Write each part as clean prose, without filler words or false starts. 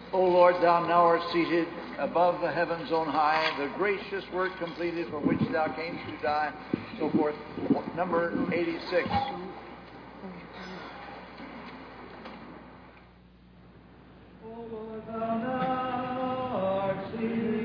O Lord, thou now art seated above the heavens on high, the gracious work completed for which thou camest to die, so forth. Number 86. O Lord, thou now art seated.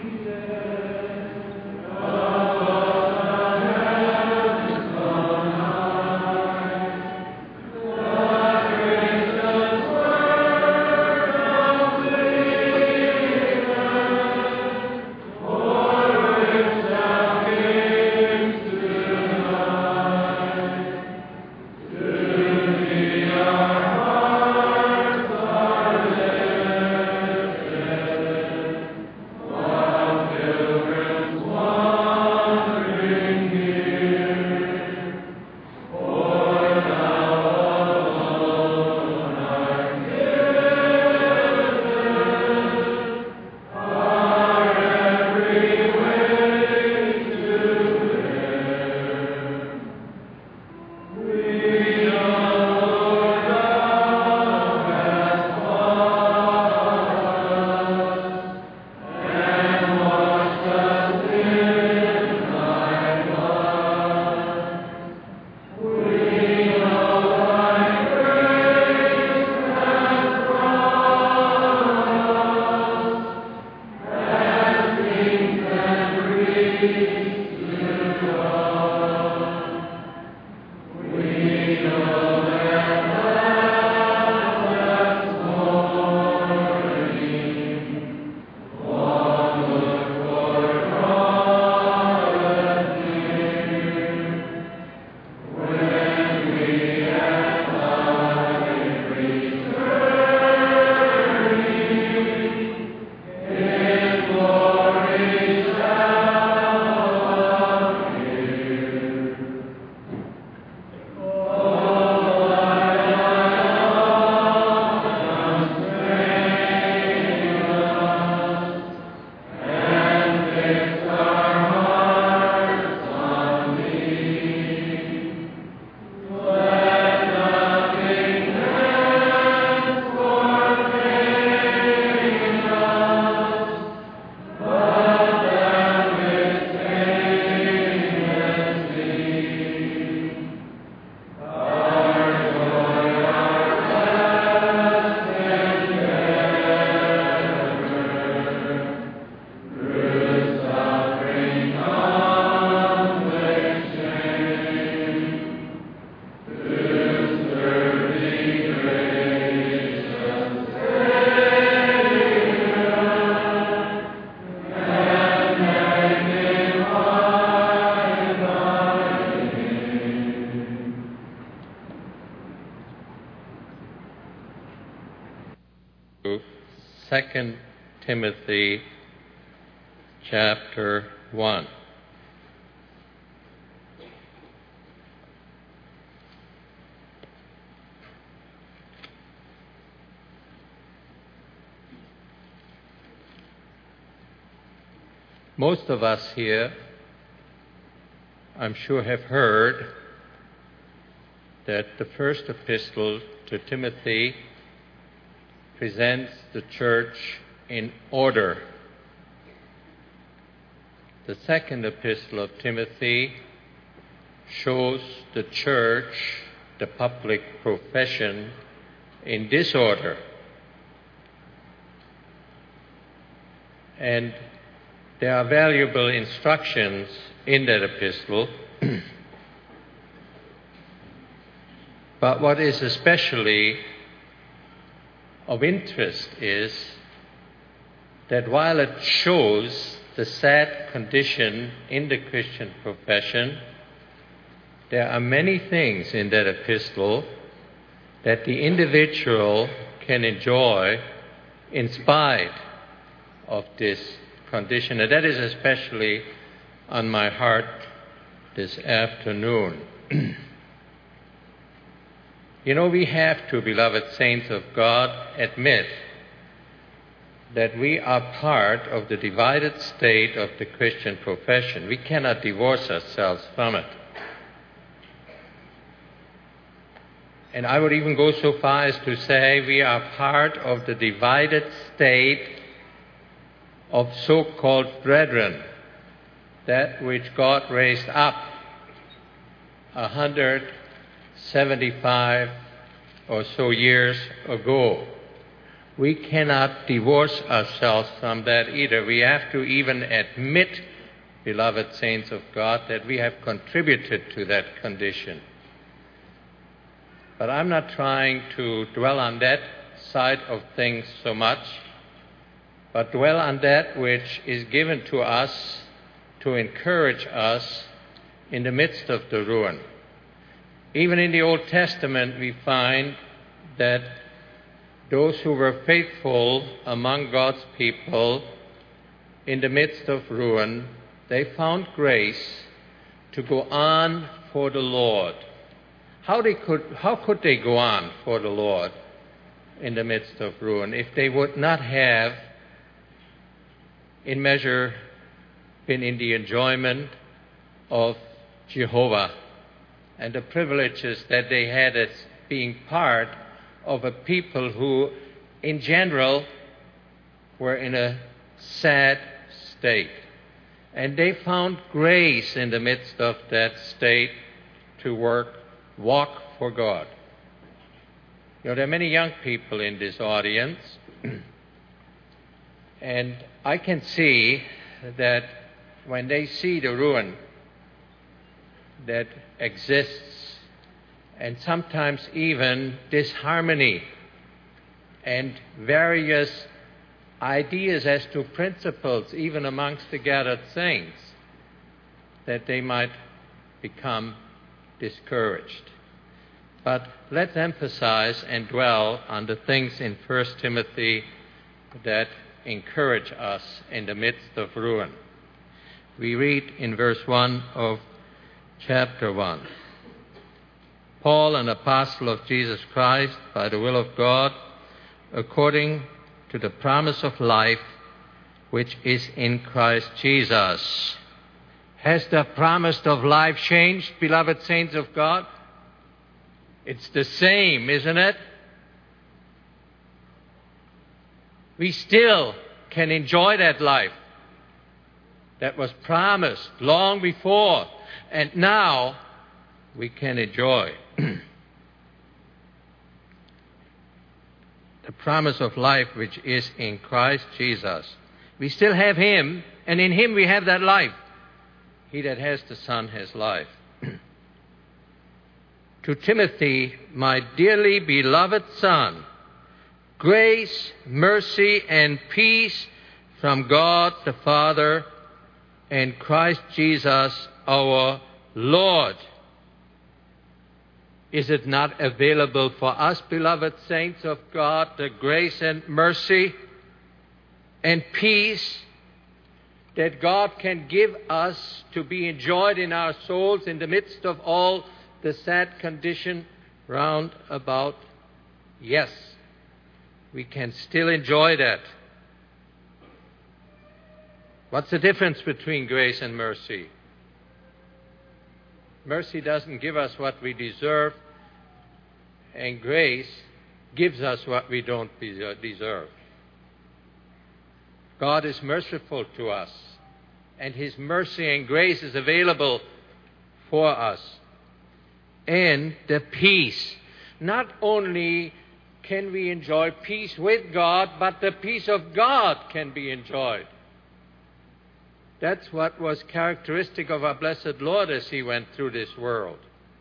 Second Timothy chapter 1. Most of us here, I'm sure, have heard that the first epistle to Timothy presents the church in order. The second epistle of Timothy shows the church, the public profession, in disorder. And there are valuable instructions in that epistle. But what is especially of interest is that while it shows the sad condition in the Christian profession, there are many things in that epistle that the individual can enjoy in spite of this condition. And that is especially on my heart this afternoon. You know, we have to, beloved saints of God, admit that we are part of the divided state of the Christian profession. We cannot divorce ourselves from it. And I would even go so far as to say we are part of the divided state of so-called brethren, that which God raised up 175 or so years ago. We cannot divorce ourselves from that either. We have to even admit, beloved saints of God, that we have contributed to that condition. But I'm not trying to dwell on that side of things so much, but dwell on that which is given to us to encourage us in the midst of the ruin. Even in the Old Testament, we find that those who were faithful among God's people in the midst of ruin, they found grace to go on for the Lord. How could they go on for the Lord in the midst of ruin if they would not have, in measure, been in the enjoyment of Jehovah and the privileges that they had as being part of a people who, in general, were in a sad state. And they found grace in the midst of that state to walk for God. You know, there are many young people in this audience, and I can see that when they see the ruin that exists, and sometimes even disharmony and various ideas as to principles, even amongst the gathered saints, that they might become discouraged. But let's emphasize and dwell on the things in 1 Timothy that encourage us in the midst of ruin. We read in verse 1 of chapter 1. Paul, an apostle of Jesus Christ, by the will of God, according to the promise of life which is in Christ Jesus. Has the promise of life changed, beloved saints of God? It's the same, isn't it? We still can enjoy that life that was promised long before, and now we can enjoy the promise of life which is in Christ Jesus. We still have Him, and in Him we have that life. He that has the Son has life. To Timothy, my dearly beloved son, grace, mercy, and peace from God the Father and Christ Jesus our Lord. Is it not available for us, beloved saints of God, the grace and mercy and peace that God can give us to be enjoyed in our souls in the midst of all the sad condition round about? Yes, we can still enjoy that. What's the difference between grace and mercy? Mercy doesn't give us what we deserve, and grace gives us what we don't deserve. God is merciful to us, and His mercy and grace is available for us. And the peace. Not only can we enjoy peace with God, but the peace of God can be enjoyed. That's what was characteristic of our blessed Lord as He went through this world.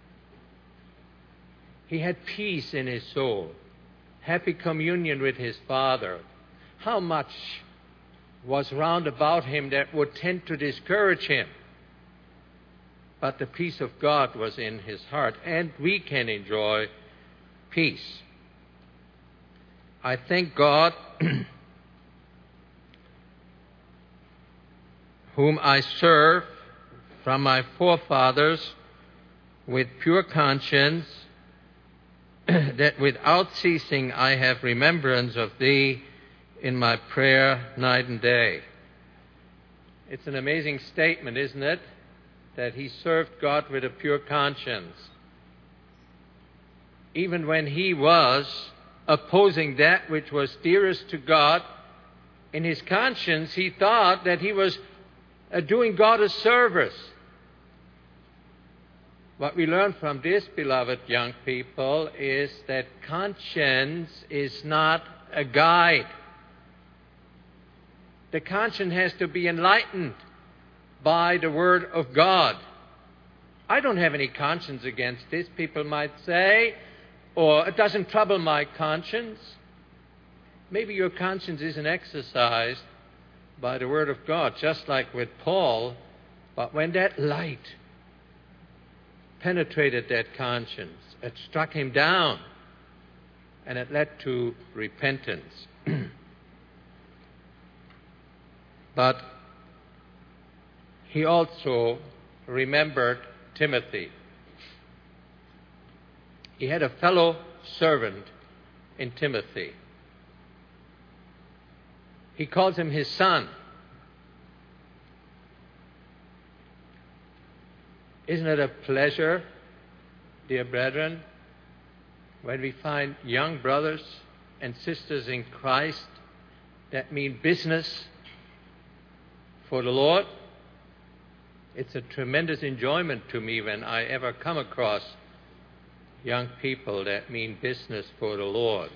He had peace in His soul, happy communion with His Father. How much was round about Him that would tend to discourage Him? But the peace of God was in His heart, and we can enjoy peace. I thank God, whom I serve from my forefathers with pure conscience, that without ceasing I have remembrance of Thee in my prayer night and day. It's an amazing statement, isn't it? That he served God with a pure conscience. even when he was opposing that which was dearest to God, in his conscience he thought that he was doing God a service. What we learn from this, beloved young people, is that conscience is not a guide. The conscience has to be enlightened by the Word of God. I don't have any conscience against this, people might say, or it doesn't trouble my conscience. Maybe your conscience isn't exercised by the Word of God, just like with Paul, but when that light penetrated that conscience, it struck him down, and it led to repentance. But he also remembered Timothy. He had a fellow servant in Timothy. He calls him his son. Isn't it a pleasure, dear brethren, when we find young brothers and sisters in Christ that mean business for the Lord? It's a tremendous enjoyment to me when I ever come across young people that mean business for the Lord.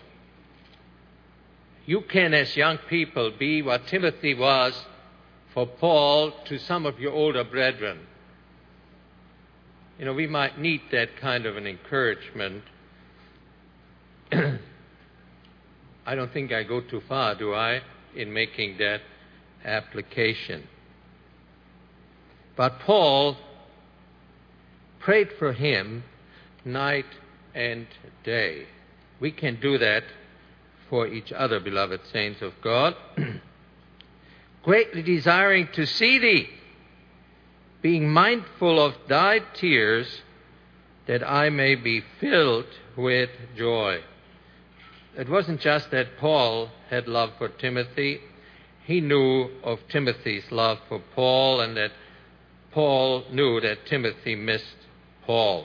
You can, as young people, be what Timothy was for Paul to some of your older brethren. You know, we might need that kind of an encouragement. I don't think I go too far, do I, in making that application. But Paul prayed for him night and day. We can do that for each other, beloved saints of God. Greatly desiring to see thee, being mindful of thy tears, that I may be filled with joy. It wasn't just that Paul had love for Timothy. He knew of Timothy's love for Paul, and that Paul knew that Timothy missed Paul.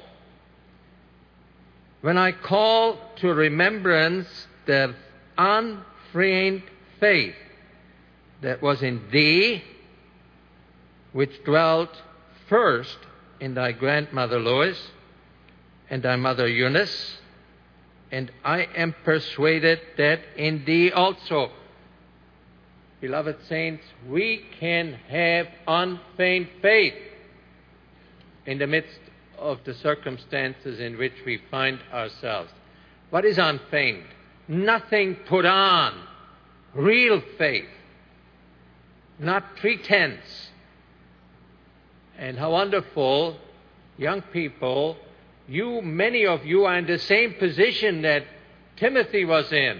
When I call to remembrance the unfeigned faith that was in thee, which dwelt first in thy grandmother Lois and thy mother Eunice, and I am persuaded that in thee also. Beloved saints, we can have unfeigned faith in the midst of the circumstances in which we find ourselves. What is unfeigned? Nothing put on. Real faith. Not pretense. And how wonderful, young people, many of you are in the same position that Timothy was in.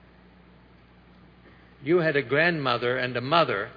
You had a grandmother and a mother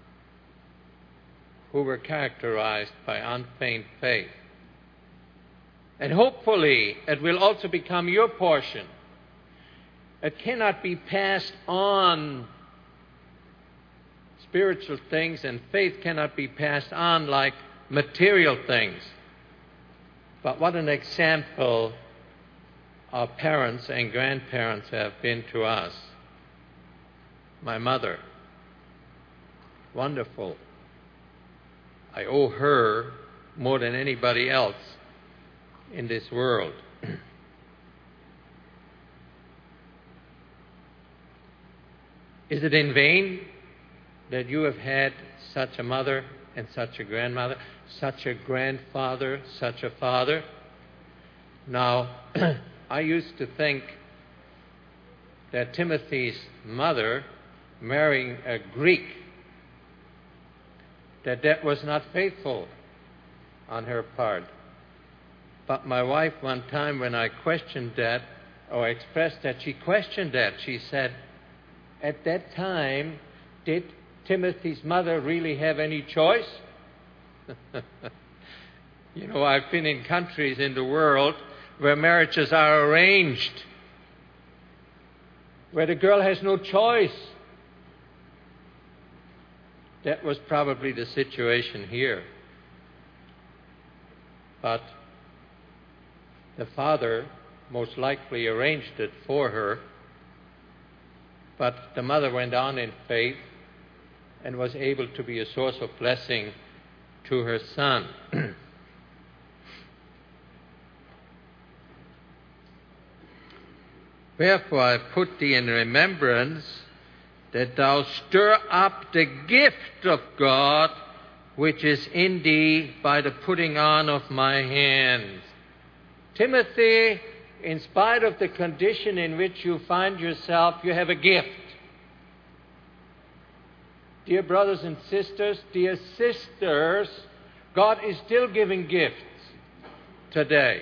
who were characterized by unfeigned faith. And hopefully it will also become your portion. It cannot be passed on. Spiritual things and faith cannot be passed on like material things. But what an example our parents and grandparents have been to us. My mother, wonderful. I owe her more than anybody else in this world. Is it in vain that you have had such a mother and such a grandmother, such a grandfather, such a father? Now, I used to think that Timothy's mother marrying a Greek, that was not faithful on her part. But my wife, one time when I questioned that, or expressed that, she questioned that. She said, at that time, did Timothy's mother really have any choice? You know, I've been in countries in the world where marriages are arranged, where the girl has no choice. That was probably the situation here. But the father most likely arranged it for her. But the mother went on in faith and was able to be a source of blessing to her son. Wherefore I put thee in remembrance that thou stir up the gift of God which is in thee by the putting on of my hands. Timothy, in spite of the condition in which you find yourself, you have a gift. Dear brothers and sisters, God is still giving gifts today.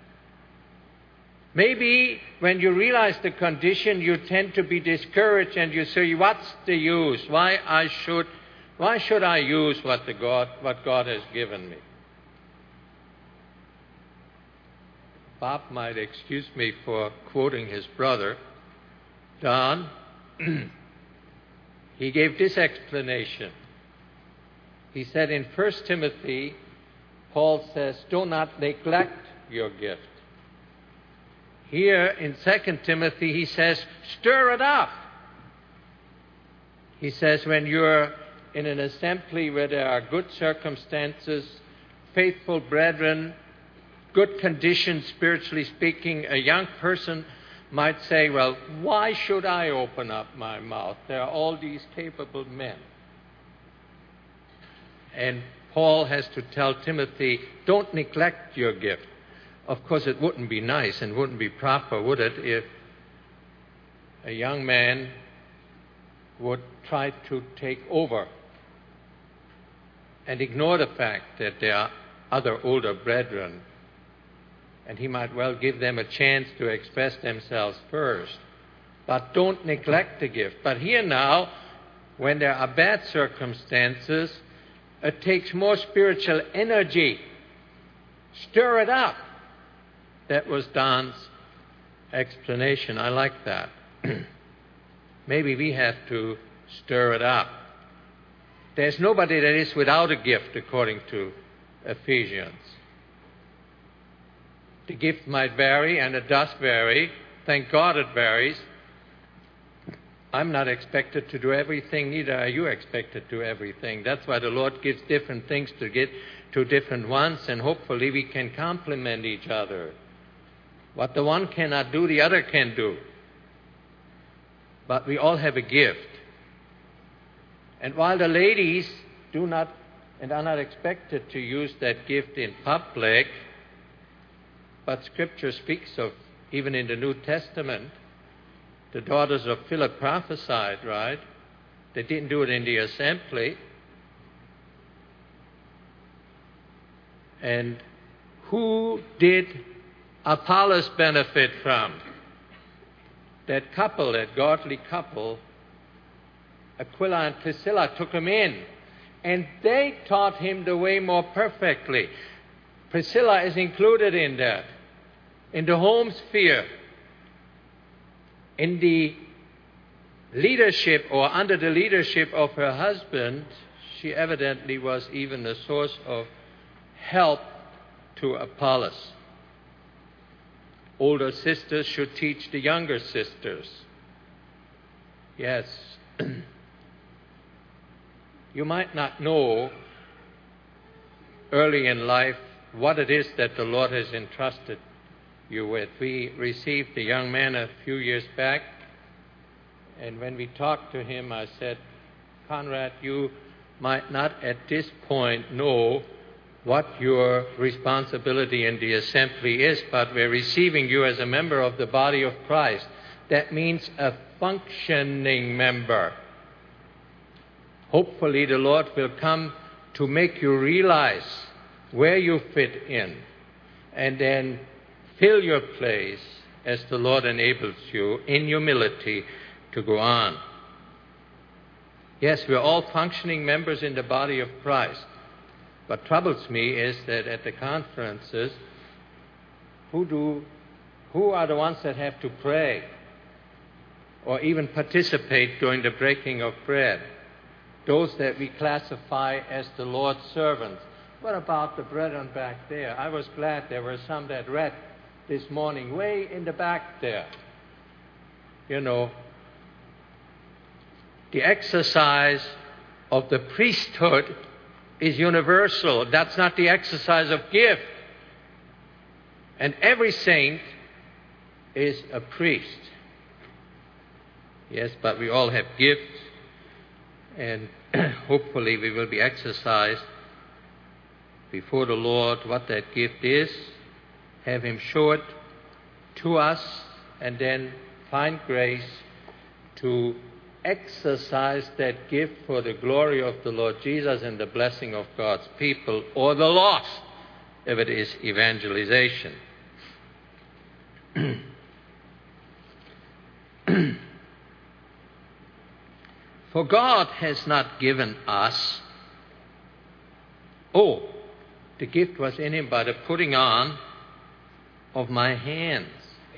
Maybe when you realize the condition, you tend to be discouraged and you say, what's the use? Why should I use what God has given me? Bob might excuse me for quoting his brother, Don. He gave this explanation. He said in 1 Timothy, Paul says, do not neglect your gift. Here in 2 Timothy, he says, stir it up. He says, when you're in an assembly where there are good circumstances, faithful brethren, good conditions, spiritually speaking, a young person might say, well, why should I open up my mouth? There are all these capable men. And Paul has to tell Timothy, don't neglect your gift. Of course, it wouldn't be nice and wouldn't be proper, would it, if a young man would try to take over and ignore the fact that there are other older brethren, and he might well give them a chance to express themselves first. But don't neglect the gift. But here now, when there are bad circumstances, it takes more spiritual energy. Stir it up. That was Don's explanation. I like that. Maybe we have to stir it up. There's nobody that is without a gift, according to Ephesians. The gift might vary, and it does vary. Thank God it varies. I'm not expected to do everything, neither are you expected to do everything. That's why the Lord gives different things to get to different ones, and hopefully we can complement each other. What the one cannot do, the other can do. But we all have a gift. And while the ladies do not and are not expected to use that gift in public, but Scripture speaks of, even in the New Testament, the daughters of Philip prophesied, right? They didn't do it in the assembly. And who did Apollos benefit from? That couple, that godly couple, Aquila and Priscilla, took him in. And they taught him the way more perfectly. Priscilla is included in that. In the home sphere. In the leadership, or under the leadership of her husband, she evidently was even a source of help to Apollos. Older sisters should teach the younger sisters. Yes. You might not know early in life what it is that the Lord has entrusted you with. We received a young man a few years back, and when we talked to him, I said, Conrad, you might not at this point know what your responsibility in the assembly is, but we're receiving you as a member of the body of Christ. That means a functioning member. Hopefully the Lord will come to make you realize where you fit in, and then fill your place as the Lord enables you in humility to go on. Yes, we're all functioning members in the body of Christ. What troubles me is that at the conferences, who are the ones that have to pray or even participate during the breaking of bread? Those that we classify as the Lord's servants. What about the brethren back there? I was glad there were some that read this morning, way in the back there. You know, the exercise of the priesthood is universal. That's not the exercise of gift. And every saint is a priest. Yes, but we all have gifts, and hopefully we will be exercised before the Lord what that gift is, have Him show it to us, and then find grace to exercise that gift for the glory of the Lord Jesus and the blessing of God's people, or the lost, if it is evangelization. For God has not given us, the gift was in Him by the putting on of my hands.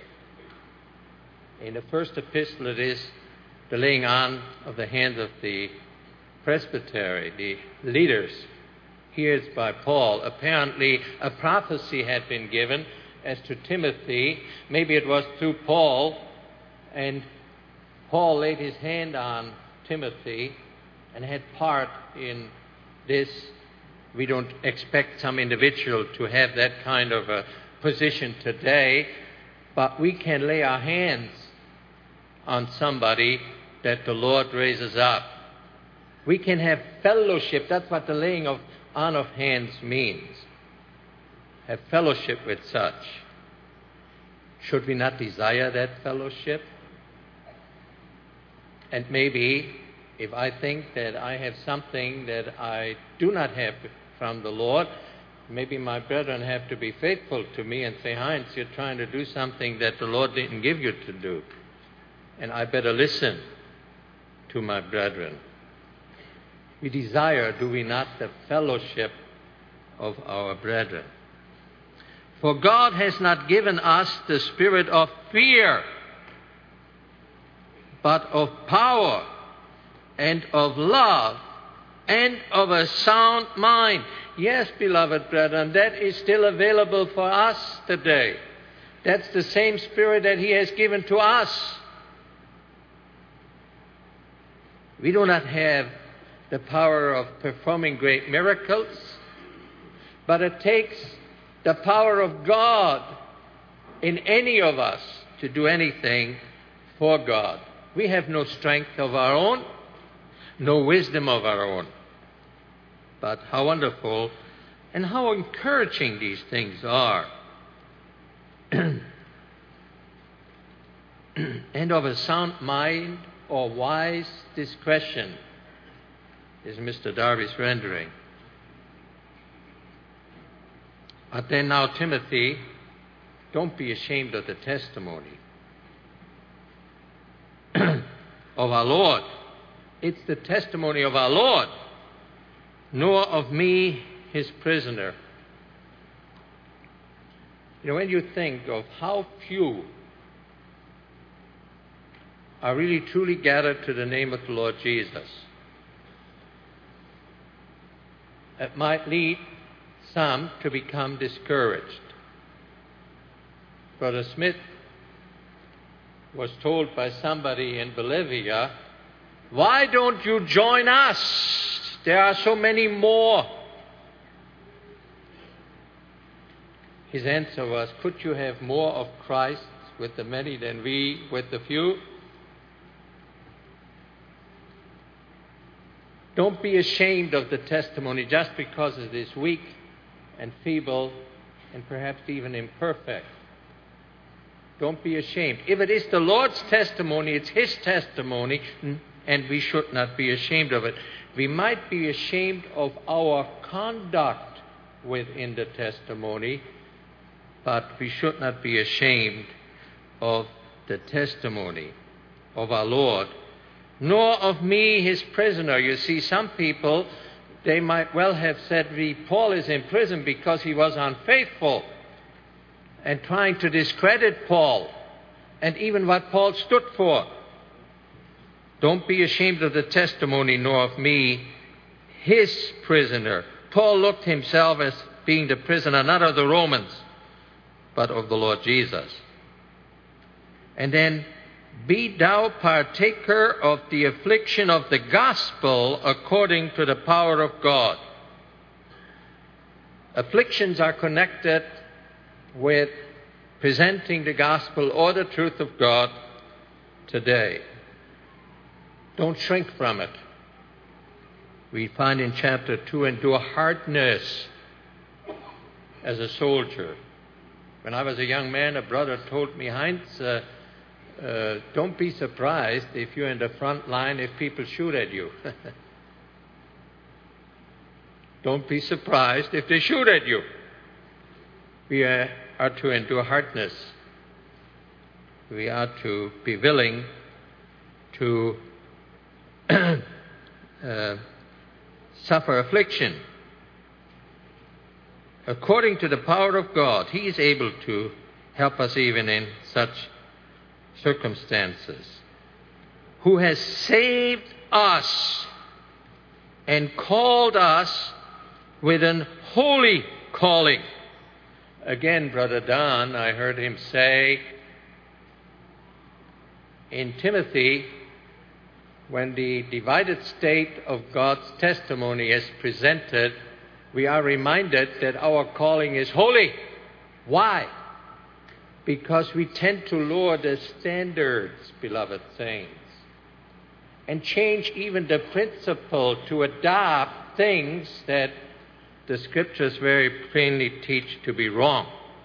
In the first epistle it is the laying on of the hands of the presbytery, the leaders. Here it's by Paul. Apparently a prophecy had been given as to Timothy. Maybe it was through Paul, and Paul laid his hand on Timothy and had part in this. We don't expect some individual to have that kind of a position today, but we can lay our hands on somebody that the Lord raises up. We can have fellowship. That's what the laying on of hands means. Have fellowship with such. Should we not desire that fellowship? And maybe if I think that I have something that I do not have from the Lord, maybe my brethren have to be faithful to me and say, Heinz, you're trying to do something that the Lord didn't give you to do. And I better listen to my brethren. We desire, do we not, the fellowship of our brethren. For God has not given us the spirit of fear, but of power and of love and of a sound mind. Yes, beloved brethren, that is still available for us today. That's the same spirit that He has given to us. We do not have the power of performing great miracles, but it takes the power of God in any of us to do anything for God. We have no strength of our own, no wisdom of our own. But how wonderful and how encouraging these things are. And of a sound mind or wise discretion is Mr. Darby's rendering. But then now, Timothy, don't be ashamed of the testimony of our Lord. It's the testimony of our Lord, nor of me, His prisoner. You know, when you think of how few are really truly gathered to the name of the Lord Jesus, it might lead some to become discouraged. Brother Smith was told by somebody in Bolivia, why don't you join us? There are so many more. His answer was, could you have more of Christ with the many than we with the few? Don't be ashamed of the testimony just because it is weak and feeble and perhaps even imperfect. Don't be ashamed. If it is the Lord's testimony, it's His testimony, and we should not be ashamed of it. We might be ashamed of our conduct within the testimony, but we should not be ashamed of the testimony of our Lord, nor of me, His prisoner. You see, some people, they might well have said, Paul is in prison because he was unfaithful, and trying to discredit Paul and even what Paul stood for. Don't be ashamed of the testimony, nor of me, His prisoner. Paul looked himself as being the prisoner, not of the Romans, but of the Lord Jesus. And then, be thou partaker of the affliction of the gospel according to the power of God. Afflictions are connected with presenting the gospel or the truth of God today. Don't shrink from it. We find in chapter 2, endure hardness as a soldier. When I was a young man, a brother told me, Heinz, don't be surprised if you're in the front line if people shoot at you. Don't be surprised if they shoot at you. We are to endure hardness. We are to be willing to suffer affliction. According to the power of God, He is able to help us even in such circumstances. Who has saved us and called us with an holy calling. Again, Brother Don, I heard him say in Timothy, when the divided state of God's testimony is presented, we are reminded that our calling is holy. Why? Because we tend to lower the standards, beloved saints, and change even the principle to adopt things that the Scriptures very plainly teach to be wrong.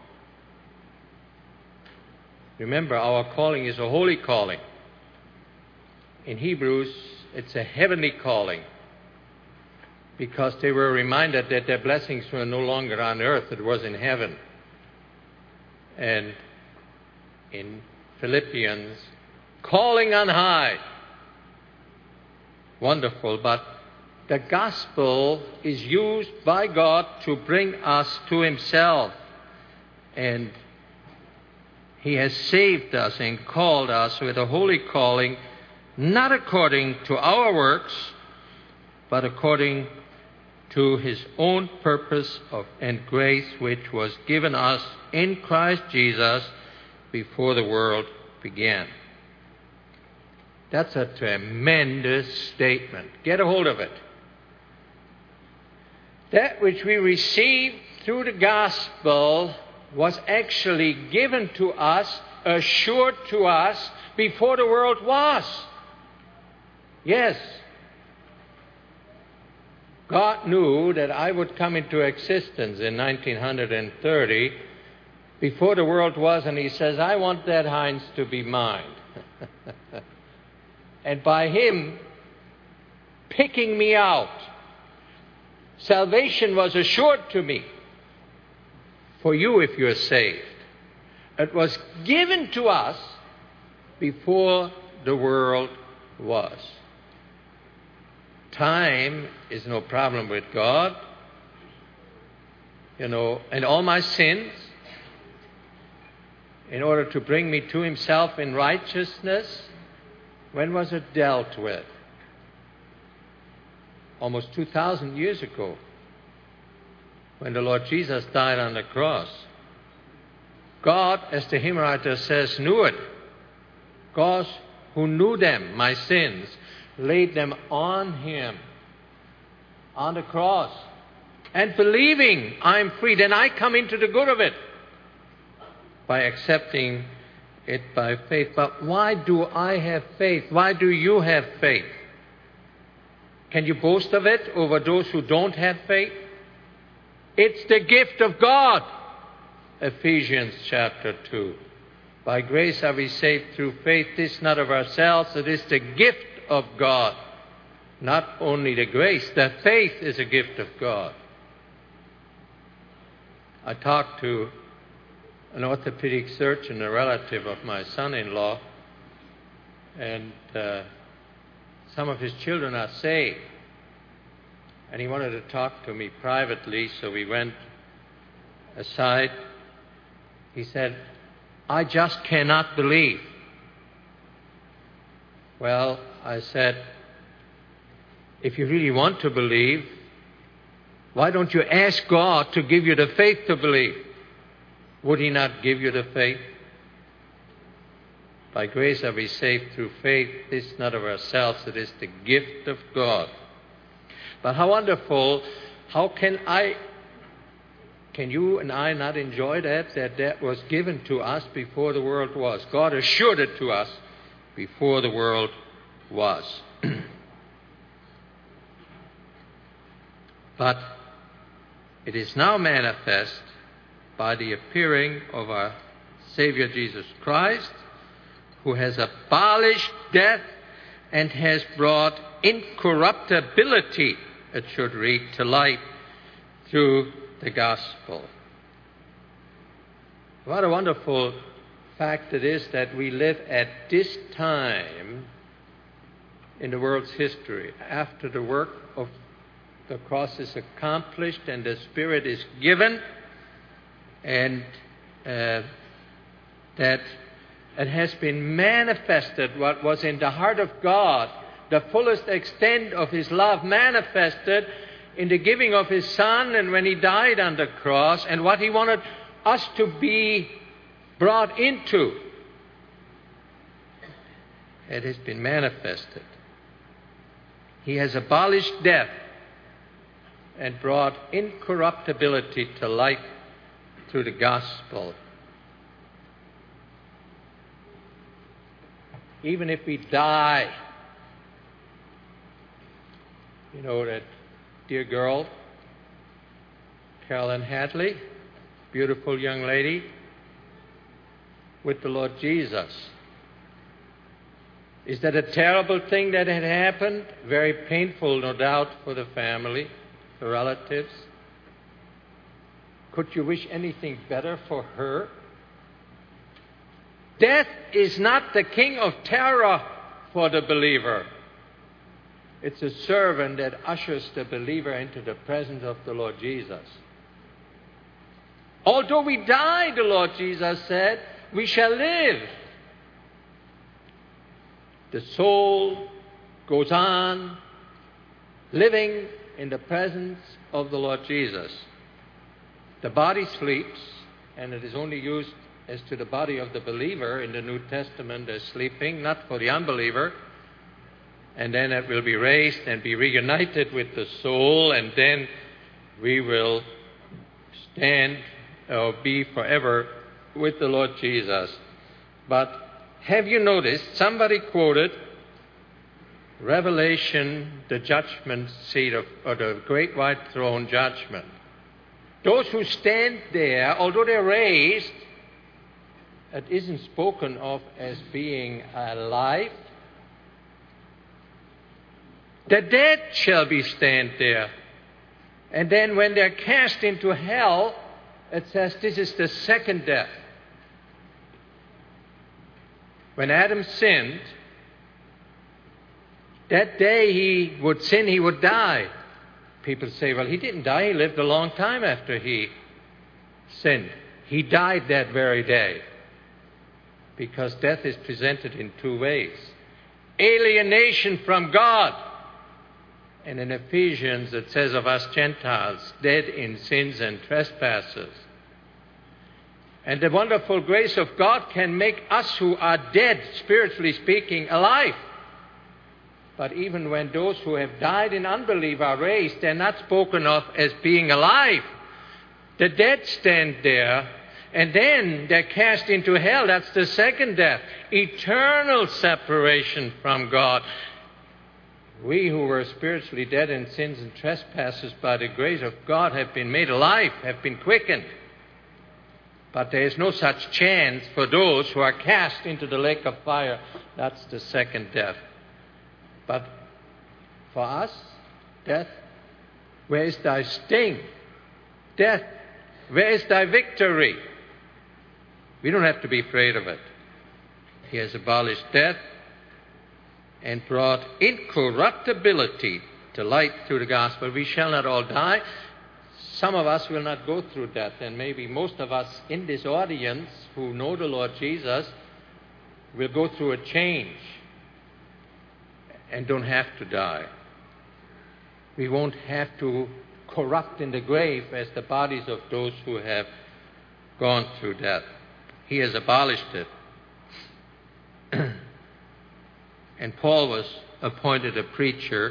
Remember, our calling is a holy calling. In Hebrews, it's a heavenly calling, because they were reminded that their blessings were no longer on earth, it was in heaven. And in Philippians, calling on high. Wonderful, but the gospel is used by God to bring us to Himself. And He has saved us and called us with a holy calling, not according to our works, but according to His own purpose and grace, which was given us in Christ Jesus before the world began. That's a tremendous statement. Get a hold of it. That which we received through the gospel was actually given to us, assured to us, before the world was. Yes. God knew that I would come into existence in 1930 before the world was, and He says, I want that Heinz to be mine. And by Him picking me out, salvation was assured to me. For you, if you're saved. It was given to us before the world was. Time is no problem with God. And all my sins, in order to bring me to Himself in righteousness, when was it dealt with? Almost 2,000 years ago, when the Lord Jesus died on the cross. God, as the hymn writer says, knew it. God, who knew them, my sins, laid them on Him, on the cross. And believing I'm free, then I come into the good of it by accepting it by faith. But why do I have faith? Why do you have faith? Can you boast of it over those who don't have faith? It's the gift of God. Ephesians chapter 2. By grace are we saved through faith. This not of ourselves, it is the gift of God. Not only the grace, the faith is a gift of God. I talked to an orthopedic surgeon, a relative of my son-in-law, and some of his children are saved. And he wanted to talk to me privately, so we went aside. He said, I just cannot believe. Well, I said, if you really want to believe, why don't you ask God to give you the faith to believe? would He not give you the faith? By grace are we saved through faith. This is not of ourselves, it is the gift of God. But how wonderful, how can you and I not enjoy that was given to us before the world was? God assured it to us before the world was. But it is now manifest by the appearing of our Savior Jesus Christ, who has abolished death and has brought incorruptibility, it should read, to light through the gospel. What a wonderful fact it is that we live at this time in the world's history, after the work of the cross is accomplished and the Spirit is given, and that it has been manifested what was in the heart of God, the fullest extent of His love manifested in the giving of His Son and when He died on the cross, and what He wanted us to be brought into. It has been manifested. He has abolished death and brought incorruptibility to light through the gospel. Even if we die, you know that dear girl, Carolyn Hadley, beautiful young lady, with the Lord Jesus. Is that a terrible thing that had happened? Very painful, no doubt, for the family, the relatives. Could you wish anything better for her? Death is not the king of terror for the believer. It's a servant that ushers the believer into the presence of the Lord Jesus. Although we die, the Lord Jesus said, we shall live. The soul goes on living in the presence of the Lord Jesus. The body sleeps, and it is only used as to the body of the believer in the New Testament as sleeping, not for the unbeliever. And then it will be raised and be reunited with the soul, and then we will stand or be forever with the Lord Jesus. But have you noticed, somebody quoted Revelation, the judgment seat or the great white throne judgment. Those who stand there, although they're raised, it isn't spoken of as being alive. The dead shall be stand there. And then when they're cast into hell, it says this is the second death. When Adam sinned, that day he would sin, he would die. People say, well, he didn't die. He lived a long time after he sinned. He died that very day. Because death is presented in two ways. Alienation from God. And in Ephesians it says of us Gentiles, dead in sins and trespasses. And the wonderful grace of God can make us who are dead, spiritually speaking, alive. But even when those who have died in unbelief are raised, they're not spoken of as being alive. The dead stand there, and then they're cast into hell. That's the second death. Eternal separation from God. We who were spiritually dead in sins and trespasses by the grace of God have been made alive, have been quickened. But there is no such chance for those who are cast into the lake of fire. That's the second death. But for us, death, where is thy sting? Death, where is thy victory? We don't have to be afraid of it. He has abolished death and brought incorruptibility to light through the gospel. We shall not all die. Some of us will not go through death, and maybe most of us in this audience who know the Lord Jesus will go through a change and don't have to die. We won't have to corrupt in the grave as the bodies of those who have gone through death. He has abolished it. And Paul was appointed a preacher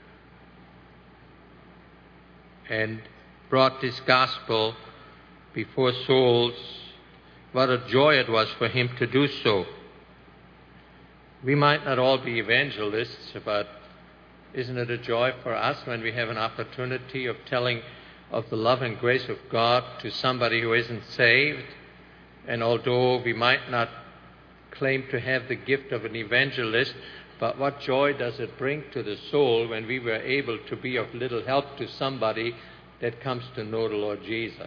and brought this gospel before souls. What a joy it was for him to do so. We might not all be evangelists, but isn't it a joy for us when we have an opportunity of telling of the love and grace of God to somebody who isn't saved? And although we might not claim to have the gift of an evangelist, but what joy does it bring to the soul when we were able to be of little help to somebody that comes to know the Lord Jesus?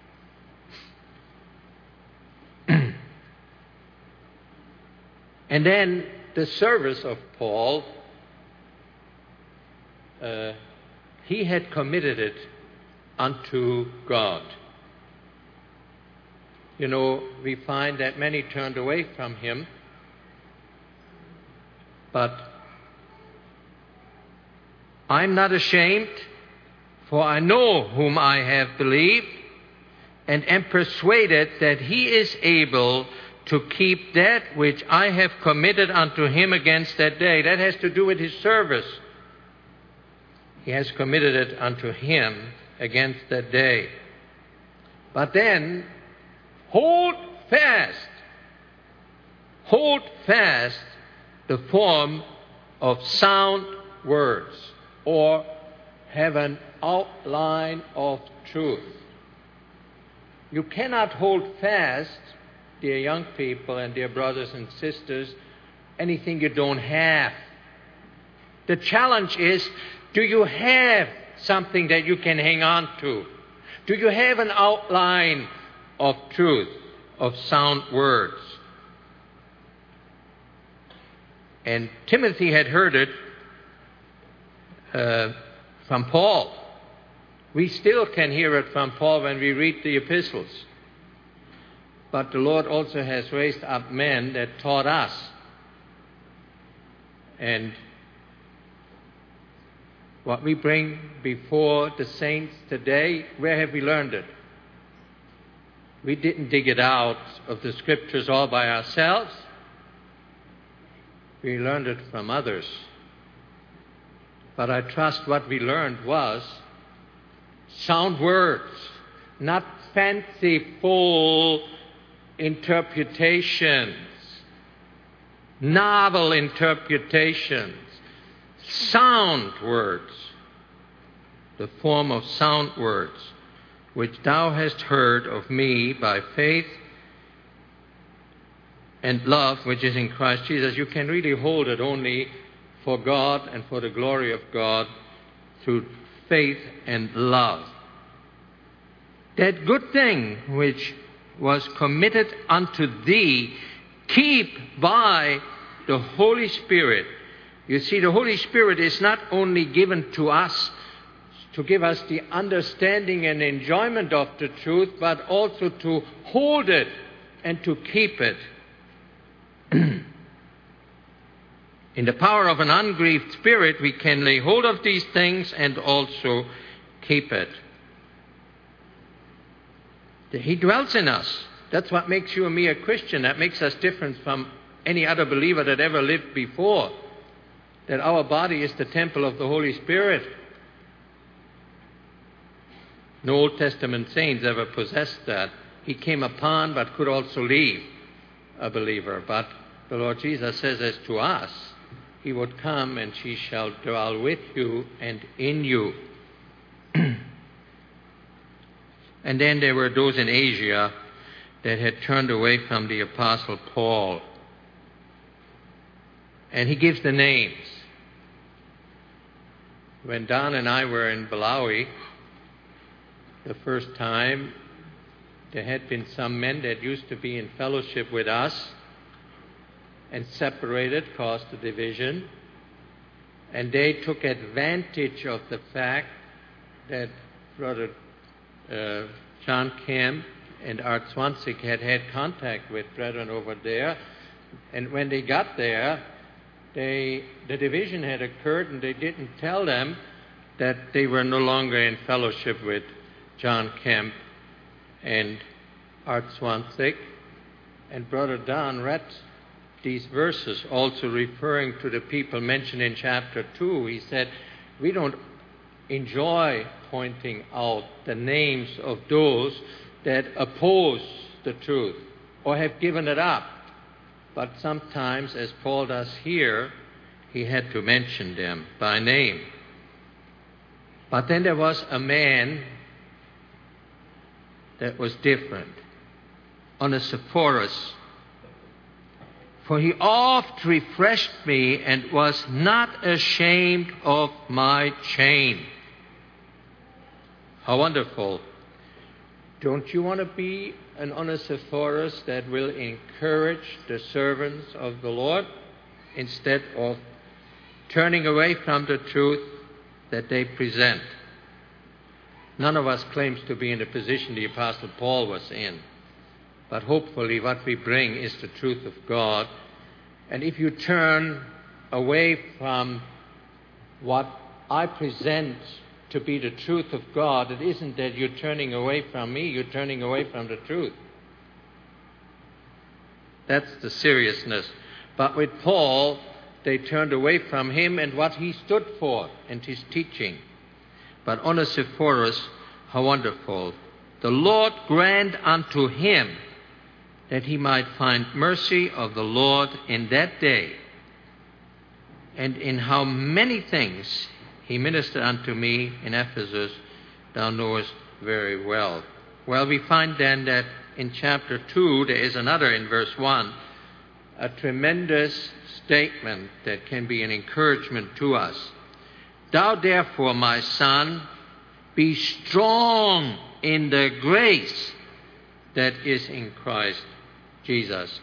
And then the service of Paul, he had committed it unto God. You know, we find that many turned away from him, but I'm not ashamed, for I know whom I have believed, and am persuaded that he is able to keep that which I have committed unto him against that day. That has to do with his service. He has committed it unto him against that day. But then, hold fast the form of sound words, or have an outline of truth. You cannot hold fast, dear young people and dear brothers and sisters, anything you don't have. The challenge is, do you have something that you can hang on to? Do you have an outline of truth, of sound words? And Timothy had heard it from Paul. We still can hear it from Paul when we read the epistles. But the Lord also has raised up men that taught us. And what we bring before the saints today, where have we learned it? We didn't dig it out of the Scriptures all by ourselves. We learned it from others. But I trust what we learned was sound words, not fanciful interpretations, novel interpretations, sound words, the form of sound words, which thou hast heard of me by faith and love which is in Christ Jesus. You can really hold it only for God and for the glory of God through faith and love. That good thing which was committed unto thee, keep by the Holy Spirit. You see, the Holy Spirit is not only given to us to give us the understanding and enjoyment of the truth, but also to hold it and to keep it. In the power of an ungrieved spirit, we can lay hold of these things and also keep it. He dwells in us. That's what makes you and me a Christian. That makes us different from any other believer that ever lived before. That our body is the temple of the Holy Spirit. No Old Testament saints ever possessed that. He came upon but could also leave a believer. But the Lord Jesus says as to us, He would come and she shall dwell with you and in you. And then there were those in Asia that had turned away from the Apostle Paul. And he gives the names. When Don and I were in Malawi the first time, there had been some men that used to be in fellowship with us and separated, caused a division. And they took advantage of the fact that Brother John Kemp and Art Swansik had had contact with brethren over there. And when they got there, the division had occurred, and they didn't tell them that they were no longer in fellowship with John Kemp and Art Swansik, and Brother Don read these verses, also referring to the people mentioned in chapter 2. He said, we don't enjoy pointing out the names of those that oppose the truth or have given it up. But sometimes, as Paul does here, he had to mention them by name. But then there was a man that was different, Onesiphorus. For he oft refreshed me and was not ashamed of my chain. How wonderful. Don't you want to be an Onesiphorus that will encourage the servants of the Lord instead of turning away from the truth that they present? None of us claims to be in the position the Apostle Paul was in. But hopefully what we bring is the truth of God. And if you turn away from what I present to be the truth of God, it isn't that you're turning away from me, you're turning away from the truth. That's the seriousness. But with Paul, they turned away from him and what he stood for and his teaching. But Onesiphorus, how wonderful. The Lord grant unto him that he might find mercy of the Lord in that day. And in how many things he ministered unto me in Ephesus, thou knowest very well. Well, we find then that in chapter 2, there is another in verse 1, a tremendous statement that can be an encouragement to us. Thou therefore, my son, be strong in the grace that is in Christ Jesus.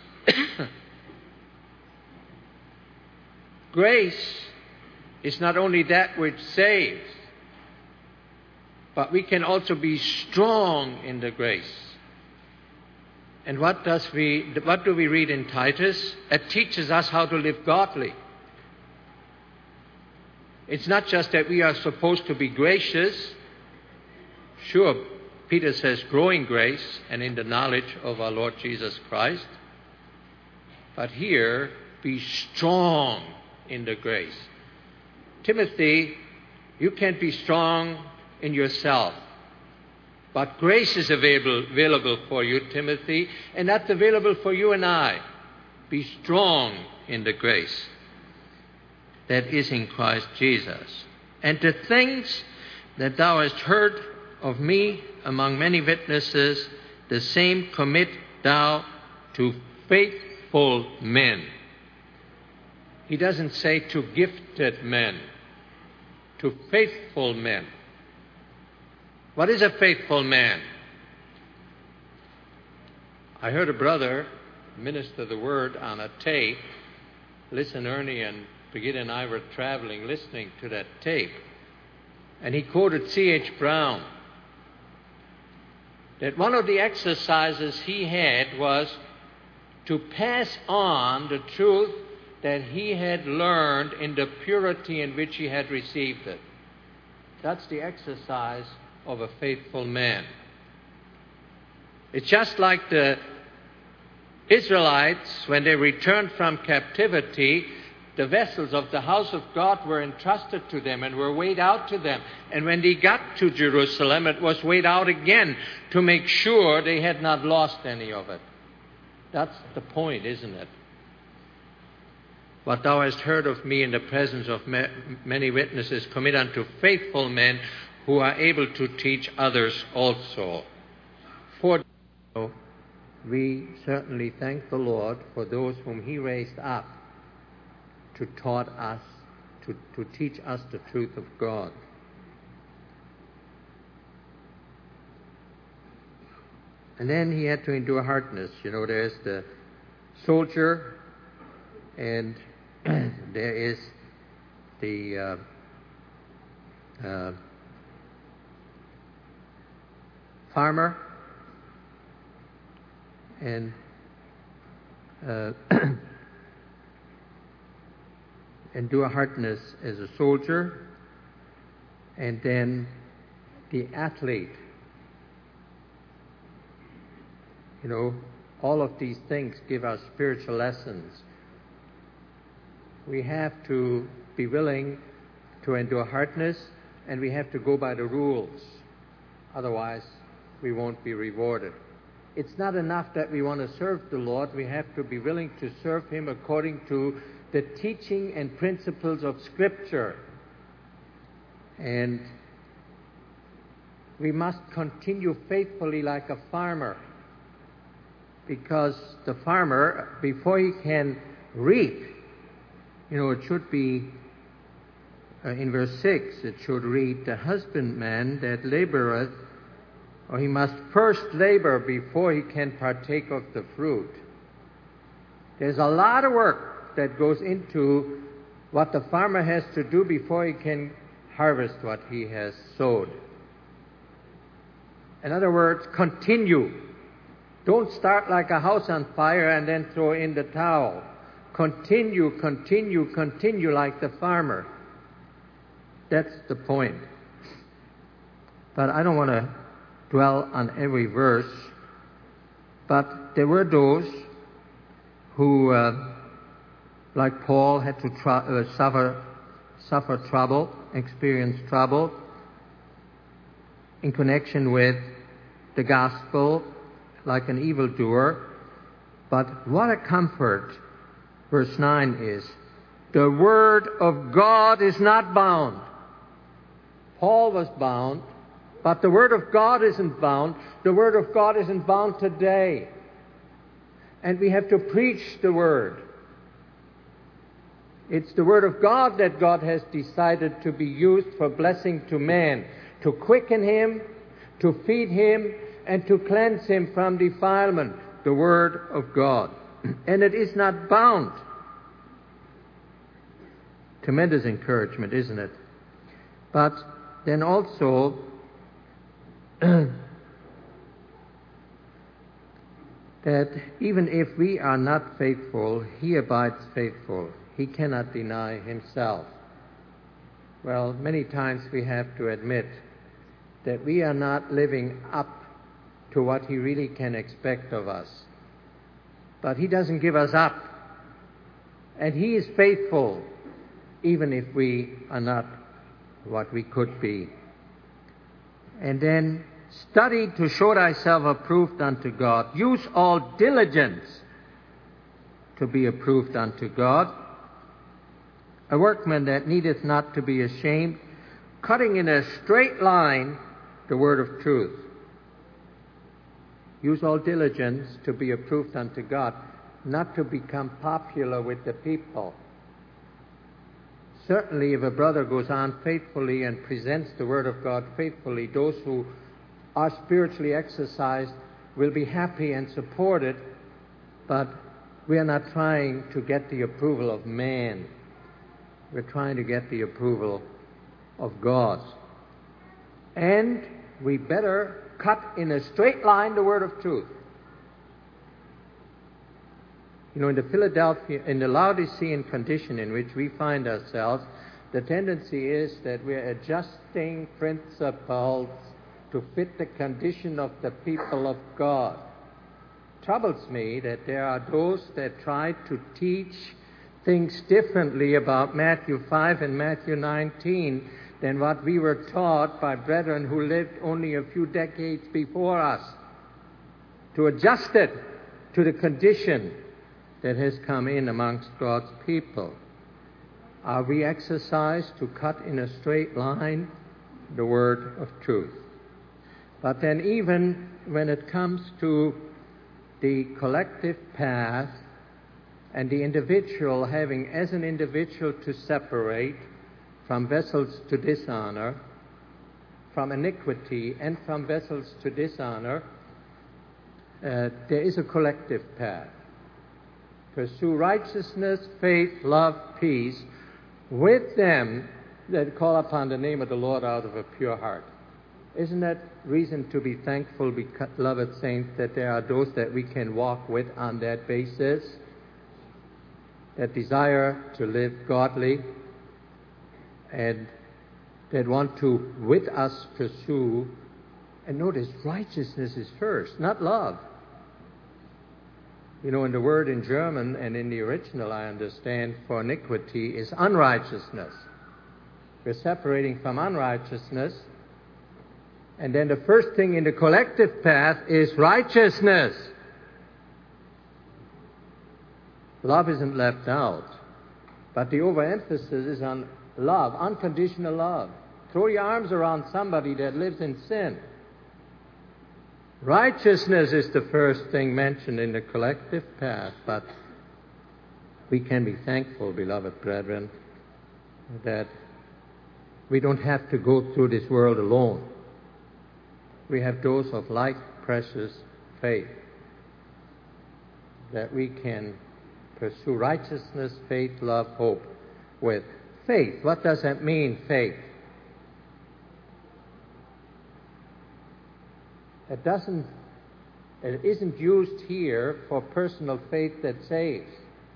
Grace is not only that which saves, but we can also be strong in the grace. And what do we read in Titus? It teaches us how to live godly. It's not just that we are supposed to be gracious. Sure, Peter says, grow in grace and in the knowledge of our Lord Jesus Christ. But here, be strong in the grace. Timothy, you can't be strong in yourself. But grace is available for you, Timothy, and that's available for you and I. Be strong in the grace that is in Christ Jesus. And the things that thou hast heard of me among many witnesses, the same commit thou to faithful men. He doesn't say to gifted men, to faithful men. What is a faithful man? I heard a brother minister the word on a tape. Listen, Ernie and Brigitte and I were traveling, listening to that tape. And he quoted C.H. Brown. That one of the exercises he had was to pass on the truth that he had learned in the purity in which he had received it. That's the exercise of a faithful man. It's just like the Israelites, when they returned from captivity, the vessels of the house of God were entrusted to them and were weighed out to them. And when they got to Jerusalem, it was weighed out again to make sure they had not lost any of it. That's the point, isn't it? What thou hast heard of me in the presence of many witnesses, commit unto faithful men who are able to teach others also. For we certainly thank the Lord for those whom he raised up to taught us, to teach us the truth of God. And then he had to endure hardness. You know, there's the soldier and there is the farmer and endure hardness as a soldier, and then the athlete. all of these things give us spiritual lessons. We have to be willing to endure hardness, and we have to go by the rules. Otherwise, we won't be rewarded. It's not enough that we want to serve the Lord. We have to be willing to serve Him according to the teaching and principles of Scripture. And we must continue faithfully like a farmer, because the farmer, before he can reap, it should be, in verse 6, it should read, the husbandman that laboreth, or he must first labor before he can partake of the fruit. There's a lot of work that goes into what the farmer has to do before he can harvest what he has sowed. In other words, continue. Don't start like a house on fire and then throw in the towel. Continue like the farmer. That's the point. But I don't want to dwell on every verse. But there were those who, like Paul, had to suffer trouble, experience trouble in connection with the gospel, like an evildoer. But what a comfort, verse 9 is, the word of God is not bound. Paul was bound, but the word of God isn't bound. The word of God isn't bound today. And we have to preach the word. It's the word of God that God has decided to be used for blessing to man, to quicken him, to feed him, and to cleanse him from defilement. The word of God. And it is not bound. Tremendous encouragement, isn't it? But then also, that even if we are not faithful, He abides faithful. He cannot deny Himself. Well, many times we have to admit that we are not living up to what He really can expect of us. But He doesn't give us up. And He is faithful, even if we are not what we could be. And then, study to show thyself approved unto God. Use all diligence to be approved unto God. A workman that needeth not to be ashamed, cutting in a straight line the word of truth. Use all diligence to be approved unto God, not to become popular with the people. Certainly, if a brother goes on faithfully and presents the Word of God faithfully, those who are spiritually exercised will be happy and support it, but we are not trying to get the approval of man. We're trying to get the approval of God. And we better cut in a straight line the word of truth. In the Laodicean condition in which we find ourselves, the tendency is that we're adjusting principles to fit the condition of the people of God. It troubles me that there are those that try to teach things differently about Matthew 5 and Matthew 19 than what we were taught by brethren who lived only a few decades before us, to adjust it to the condition that has come in amongst God's people. Are we exercised to cut in a straight line the word of truth? But then even when it comes to the collective path and the individual having as an individual to separate from vessels to dishonor, from iniquity and from vessels to dishonor, there is a collective path. Pursue righteousness, faith, love, peace with them that call upon the name of the Lord out of a pure heart. Isn't that reason to be thankful, beloved saints, that there are those that we can walk with on that basis, that desire to live godly, and that want to, with us, pursue. And notice, righteousness is first, not love. You know, in the word in German and in the original, I understand, for iniquity is unrighteousness. We're separating from unrighteousness. And then the first thing in the collective path is righteousness. Love isn't left out. But the overemphasis is on love, unconditional love. Throw your arms around somebody that lives in sin. Righteousness is the first thing mentioned in the collective path, but we can be thankful, beloved brethren, that we don't have to go through this world alone. We have those of like precious faith that we can pursue righteousness, faith, love, hope with. Faith, what does that mean, faith? It isn't used here for personal faith that saves.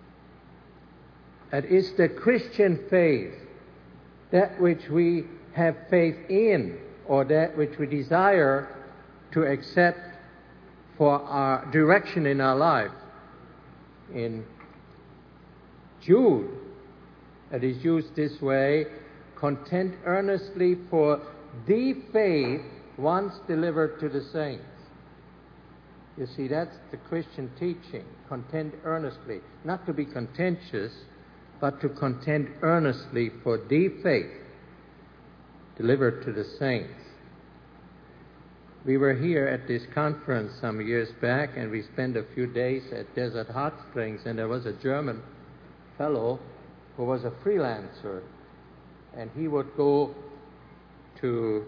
It is the Christian faith, that which we have faith in, or that which we desire to accept for our direction in our life. In Jude, it is used this way: contend earnestly for the faith once delivered to the saints. You see, that's the Christian teaching. Contend earnestly. Not to be contentious, but to contend earnestly for the faith delivered to the saints. We were here at this conference some years back, and we spent a few days at Desert Hot Springs, and there was a German fellow who was a freelancer, and he would go to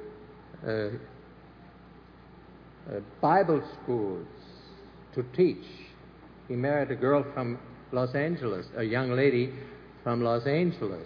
Bible schools to teach. He married a girl from Los Angeles, a young lady from Los Angeles.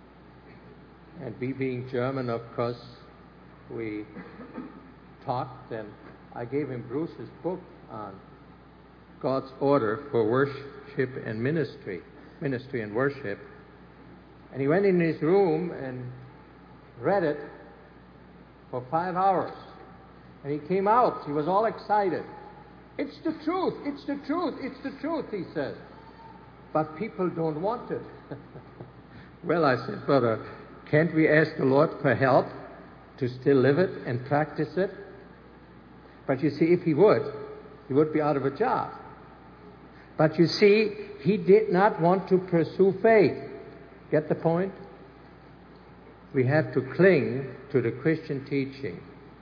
And we being German, of course, we talked, and I gave him Bruce's book on God's order for worship and ministry and worship. And he went in his room and read it for 5 hours. And he came out. He was all excited. It's the truth. It's the truth. It's the truth, he said. But people don't want it. Well, I said, brother, can't we ask the Lord for help to still live it and practice it? But you see, if he would be out of a job. But you see, he did not want to pursue faith. Get the point? We have to cling to the Christian teaching.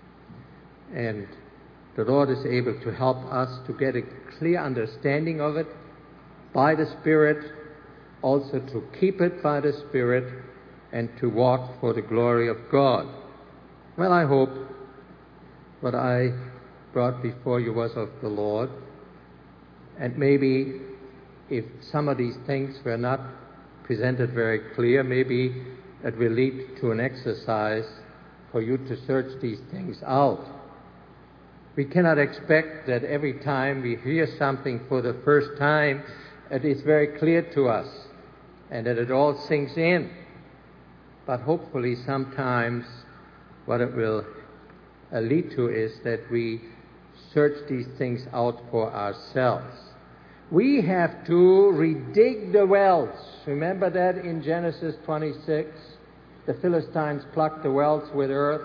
And the Lord is able to help us to get a clear understanding of it by the Spirit, also to keep it by the Spirit, and to walk for the glory of God. Well, I hope what I brought before you was of the Lord. And maybe if some of these things were not presented very clear, maybe it will lead to an exercise for you to search these things out. We cannot expect that every time we hear something for the first time, it is very clear to us and that it all sinks in. But hopefully sometimes what it will lead to is that we search these things out for ourselves. We have to redig the wells. Remember that in Genesis 26? The Philistines plucked the wells with earth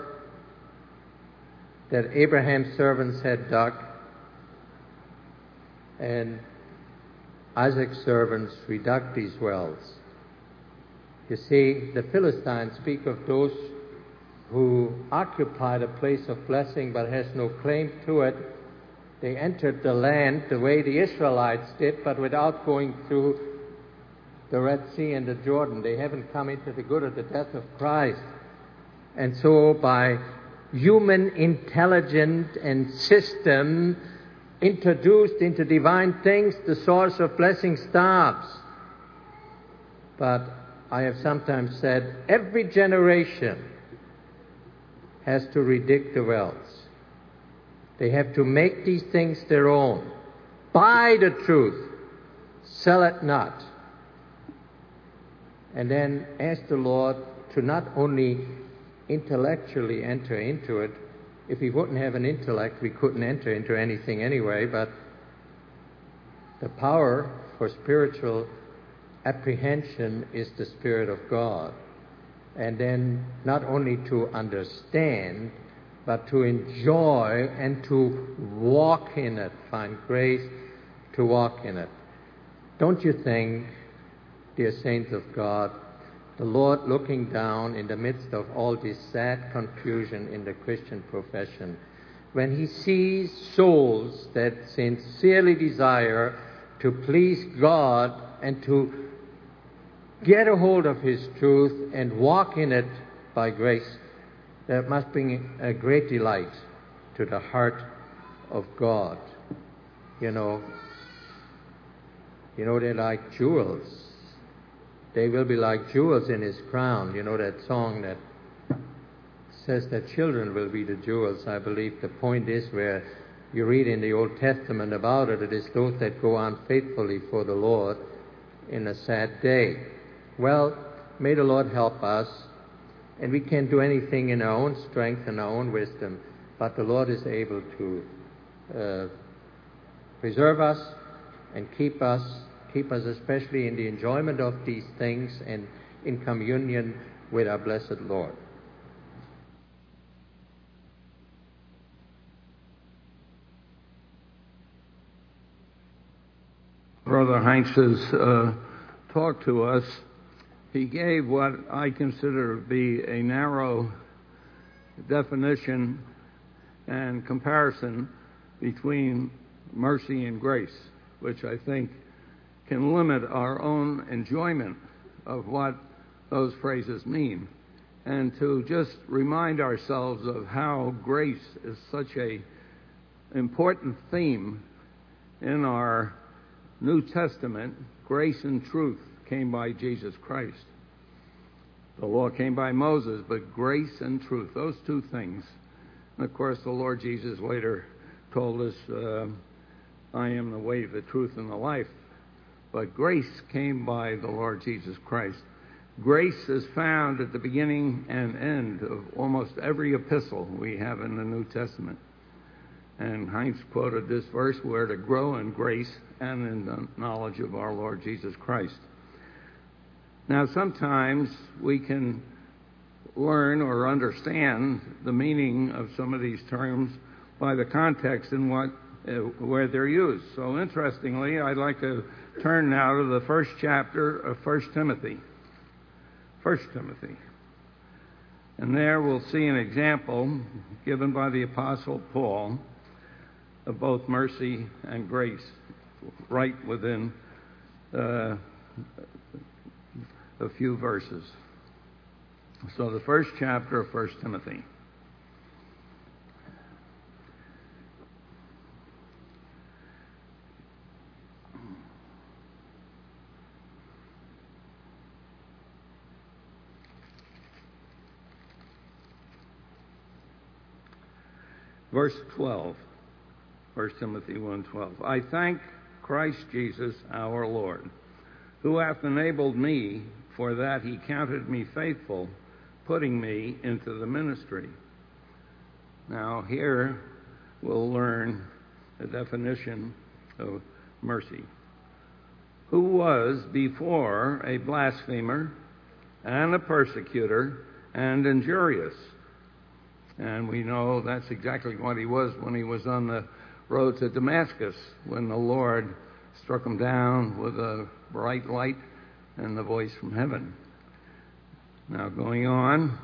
that Abraham's servants had dug, and Isaac's servants redug these wells. You see, the Philistines speak of those who occupied a place of blessing but has no claim to it. They entered the land the way the Israelites did, but without going through the Red Sea and the Jordan. They haven't come into the good of the death of Christ. And so by human intelligence and system introduced into divine things, the source of blessing stops. But I have sometimes said every generation has to redig the wells. They have to make these things their own. Buy the truth, sell it not. And then ask the Lord to not only intellectually enter into it. If we wouldn't have an intellect, we couldn't enter into anything anyway, but The power for spiritual apprehension is the Spirit of God. And then not only to understand, but to enjoy and to walk in it, find grace to walk in it. Don't you think, dear saints of God, the Lord looking down in the midst of all this sad confusion in the Christian profession, when he sees souls that sincerely desire to please God and to get a hold of his truth and walk in it by grace, that must bring a great delight to the heart of God. You know, they're like jewels. They will be like jewels in his crown. You know that song that says that children will be the jewels. I believe the point is where you read in the Old Testament about it, it is those that go on faithfully for the Lord in a sad day. Well, may the Lord help us. And we can't do anything in our own strength and our own wisdom, but the Lord is able to preserve us and keep us especially in the enjoyment of these things and in communion with our blessed Lord. Brother Heinz's talk to us, he gave what I consider to be a narrow definition and comparison between mercy and grace, which I think can limit our own enjoyment of what those phrases mean, and to just remind ourselves of how grace is such an important theme in our New Testament. Grace and truth came by Jesus Christ. The law came by Moses, but grace and truth, those two things. And of course, the Lord Jesus later told us, I am the way, the truth, and the life. But grace came by the Lord Jesus Christ. Grace is found at the beginning and end of almost every epistle we have in the New Testament. And Heinz quoted this verse, we're to grow in grace and in the knowledge of our Lord Jesus Christ. Now, sometimes we can learn or understand the meaning of some of these terms by the context in where they're used. So, interestingly, I'd like to turn now to the first chapter of 1 Timothy. 1 Timothy. And there we'll see an example given by the Apostle Paul of both mercy and grace, right within a few verses. So the first chapter of 1 Timothy. Verse 12, 1 Timothy 1:12. I thank Christ Jesus our Lord, who hath enabled me, for that he counted me faithful, putting me into the ministry. Now here we'll learn the definition of mercy. Who was before a blasphemer and a persecutor and injurious. And we know that's exactly what he was when he was on the road to Damascus, when the Lord struck him down with a bright light and the voice from heaven. Now going on,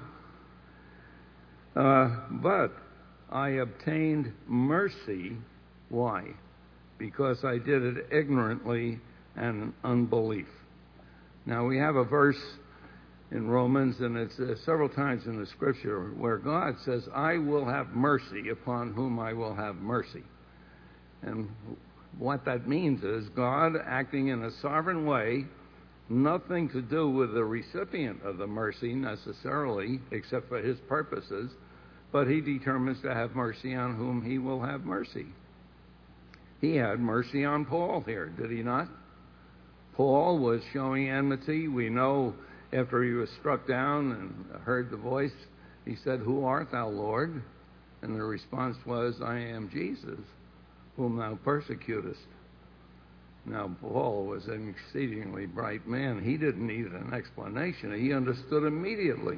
but I obtained mercy. Why? Because I did it ignorantly and in unbelief. Now we have a verse in Romans, and it's several times in the Scripture, where God says, I will have mercy upon whom I will have mercy. And what that means is God acting in a sovereign way, nothing to do with the recipient of the mercy necessarily, except for his purposes, but he determines to have mercy on whom he will have mercy. He had mercy on Paul here, did he not? Paul was showing enmity. We know after he was struck down and heard the voice, he said, Who art thou, Lord? And the response was, I am Jesus, whom thou persecutest. Now, Paul was an exceedingly bright man. He didn't need an explanation. He understood immediately.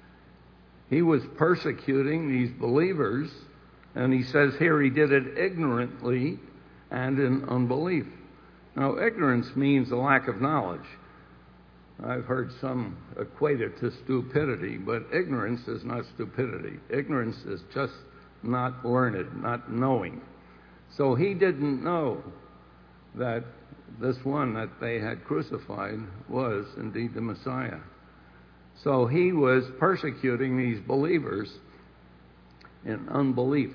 He was persecuting these believers, and he says here he did it ignorantly and in unbelief. Now, ignorance means a lack of knowledge. I've heard some equate it to stupidity, but ignorance is not stupidity. Ignorance is just not learned, not knowing. So he didn't know that this one that they had crucified was indeed the Messiah. So he was persecuting these believers in unbelief.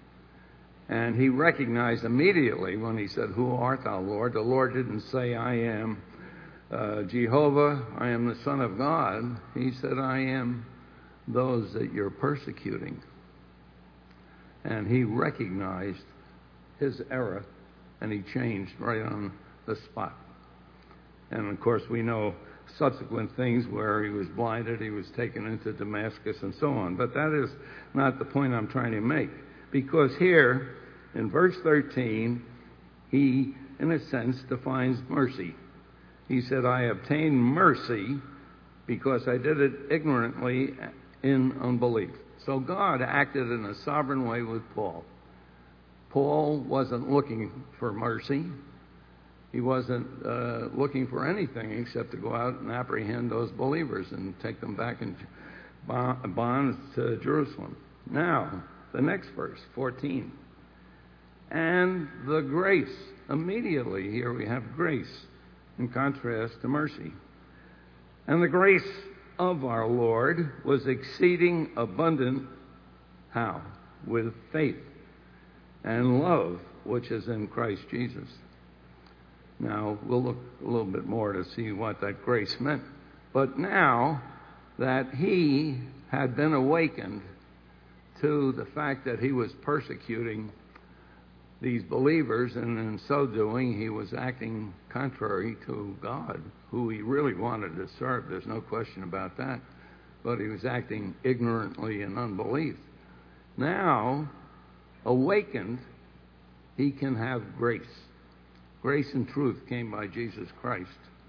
And he recognized immediately when he said, "Who art thou, Lord?" The Lord didn't say, "I am Jehovah, I am the Son of God." He said, "I am those that you're persecuting." And he recognized his error, and he changed right on the spot. And of course, we know subsequent things where he was blinded, he was taken into Damascus, and so on. But that is not the point I'm trying to make. Because here, in verse 13, he, in a sense, defines mercy. He said, "I obtained mercy because I did it ignorantly in unbelief." So God acted in a sovereign way with Paul. Paul wasn't looking for mercy. He wasn't looking for anything except to go out and apprehend those believers and take them back in bonds to Jerusalem. Now, the next verse, 14. And the grace. Immediately here we have grace in contrast to mercy. And the grace of our Lord was exceeding abundant. How? With faith and love, which is in Christ Jesus. Now, we'll look a little bit more to see what that grace meant. But now that he had been awakened to the fact that he was persecuting these believers, and in so doing, he was acting contrary to God, who he really wanted to serve. There's no question about that. But he was acting ignorantly in unbelief. Now, awakened, he can have grace. Grace and truth came by Jesus Christ.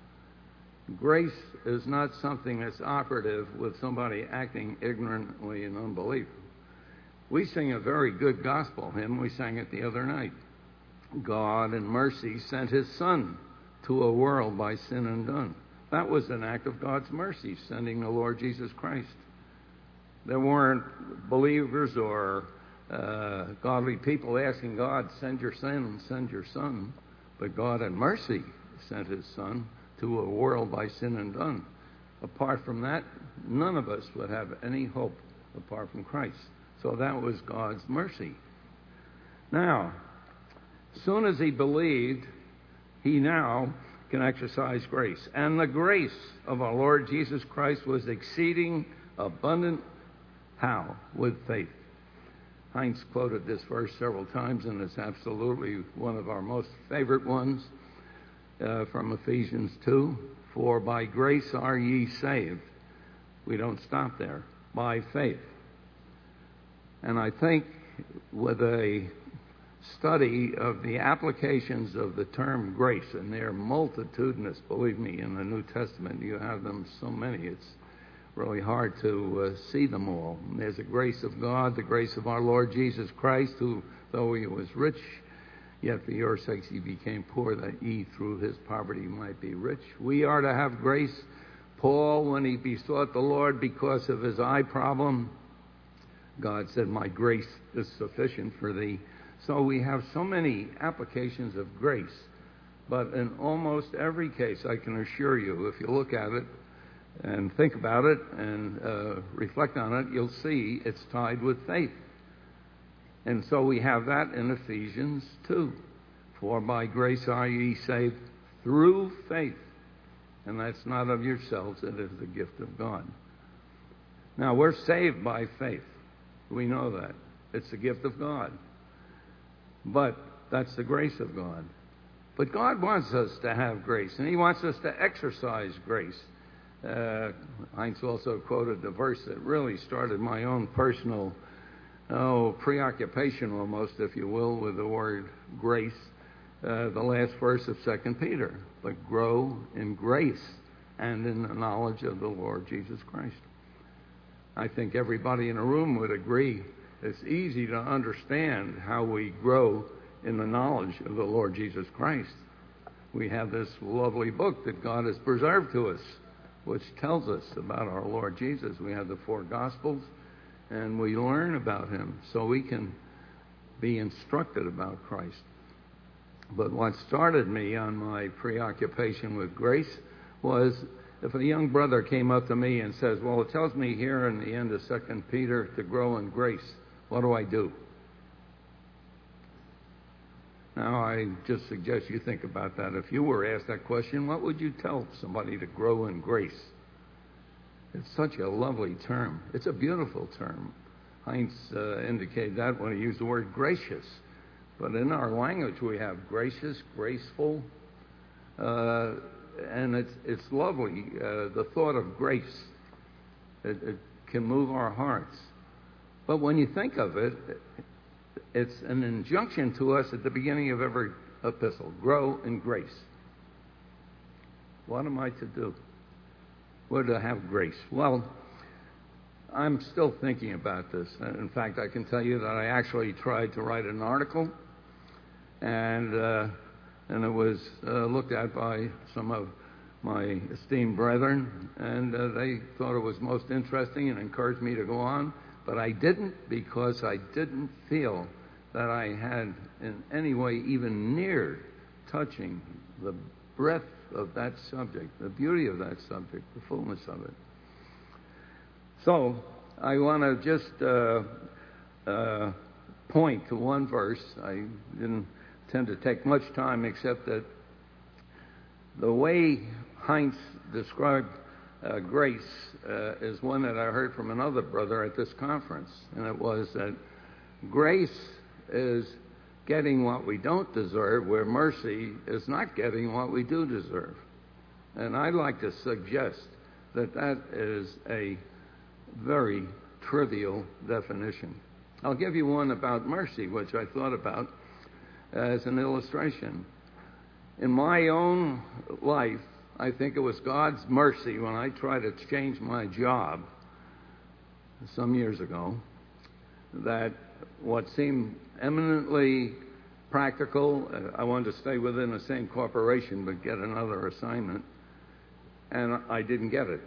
Grace is not something that's operative with somebody acting ignorantly in unbelief. We sing a very good gospel hymn. We sang it the other night. God in mercy sent his Son to a world by sin undone. That was an act of God's mercy, sending the Lord Jesus Christ. There weren't believers or godly people asking God, "Send your Son, send your Son." But God in mercy sent his Son to a world by sin undone. Apart from that, none of us would have any hope apart from Christ. So that was God's mercy. Now, as soon as he believed, he now can exercise grace. And the grace of our Lord Jesus Christ was exceeding abundant. How? With faith. Heinz quoted this verse several times, and it's absolutely one of our most favorite ones from Ephesians 2. For by grace are ye saved. We don't stop there. By faith. And I think with a study of the applications of the term grace, and they're multitudinous, believe me, in the New Testament. You have them so many, it's really hard to see them all. And there's the grace of God, the grace of our Lord Jesus Christ, who, though he was rich, yet for your sakes he became poor, that ye through his poverty might be rich. We are to have grace. Paul, when he besought the Lord because of his eye problem, God said, "My grace is sufficient for thee." So we have so many applications of grace. But in almost every case, I can assure you, if you look at it and think about it and reflect on it, you'll see it's tied with faith. And so we have that in Ephesians 2. For by grace are ye saved through faith. And that's not of yourselves, it is the gift of God. Now, we're saved by faith. We know that. It's the gift of God. But that's the grace of God. But God wants us to have grace, and he wants us to exercise grace. Heinz also quoted the verse that really started my own personal preoccupation almost, if you will, with the word grace. the last verse of 2 Peter, but grow in grace and in the knowledge of the Lord Jesus Christ. I think everybody in the room would agree it's easy to understand how we grow in the knowledge of the Lord Jesus Christ. We have this lovely book that God has preserved to us, which tells us about our Lord Jesus. We have the 4 Gospels, and we learn about him so we can be instructed about Christ. But what started me on my preoccupation with grace was if a young brother came up to me and says, well, it tells me here in the end of 2 Peter to grow in grace. What do I do? Now, I just suggest you think about that. If you were asked that question, what would you tell somebody to grow in grace? It's such a lovely term. It's a beautiful term. Heinz indicated that when he used the word gracious. But in our language, we have gracious, graceful, and it's lovely. The thought of grace, it can move our hearts. But when you think of it, it's an injunction to us at the beginning of every epistle. Grow in grace. What am I to do? What to have grace? Well, I'm still thinking about this. In fact, I can tell you that I actually tried to write an article, and it was looked at by some of my esteemed brethren, and they thought it was most interesting and encouraged me to go on. But I didn't, because I didn't feel that I had in any way even near touching the breadth of that subject, the beauty of that subject, the fullness of it. So I want to just point to one verse. I didn't tend to take much time, except that the way Heinz described grace is one that I heard from another brother at this conference, and it was that grace is getting what we don't deserve, where mercy is not getting what we do deserve. And I'd like to suggest that that is a very trivial definition. I'll give you one about mercy, which I thought about as an illustration. In my own life, I think it was God's mercy when I tried to change my job some years ago, that what seemed eminently practical, I wanted to stay within the same corporation but get another assignment, and I didn't get it.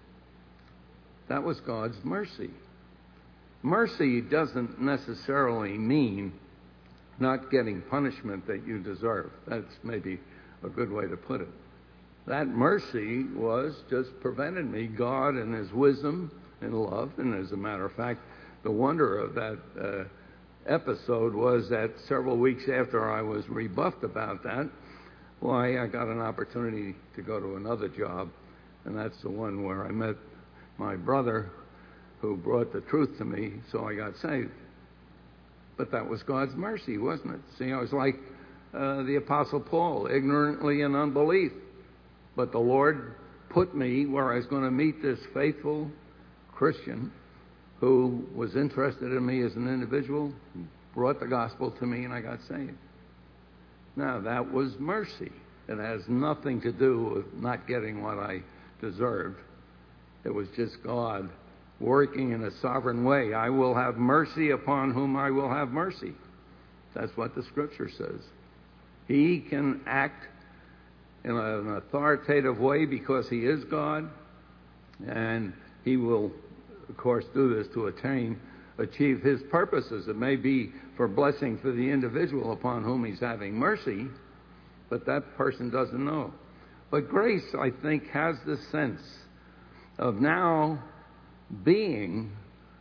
That was God's mercy. Mercy doesn't necessarily mean not getting punishment that you deserve. That's maybe a good way to put it. That mercy was just prevented me. God in his wisdom and love, and as a matter of fact, the wonder of that episode was that several weeks after I was rebuffed about that, why, I got an opportunity to go to another job, and that's the one where I met my brother who brought the truth to me, so I got saved. But that was God's mercy, wasn't it? See, I was like the Apostle Paul, ignorantly in unbelief. But the Lord put me where I was going to meet this faithful Christian who was interested in me as an individual, brought the gospel to me, and I got saved. Now, that was mercy. It has nothing to do with not getting what I deserved. It was just God working in a sovereign way. I will have mercy upon whom I will have mercy. That's what the Scripture says. He can act in an authoritative way because he is God, and he will, of course, do this to achieve his purposes. It may be for blessing for the individual upon whom he's having mercy, but that person doesn't know. But grace, I think, has the sense of now being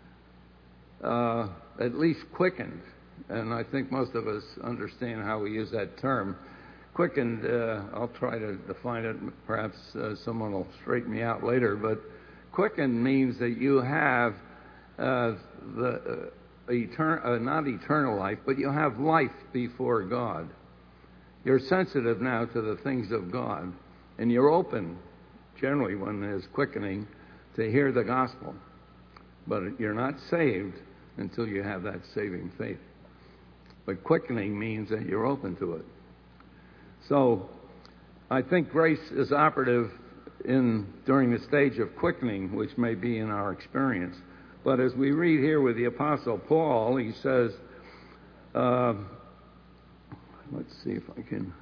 at least quickened, and I think most of us understand how we use that term. Quickened, I'll try to define it. Perhaps someone will straighten me out later. But quickened means that you have not eternal life, but you have life before God. You're sensitive now to the things of God, and you're open, generally when there's quickening, to hear the gospel. But you're not saved until you have that saving faith. But quickening means that you're open to it. So I think grace is operative during the stage of quickening, which may be in our experience. But as we read here with the Apostle Paul, he says, let's see if I can...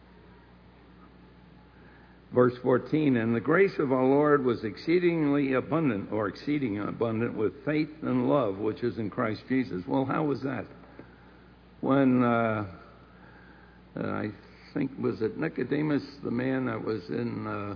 Verse 14, and the grace of our Lord was exceeding abundant with faith and love, which is in Christ Jesus. Well, how was that? When, I think, was it Nicodemus, the man that was in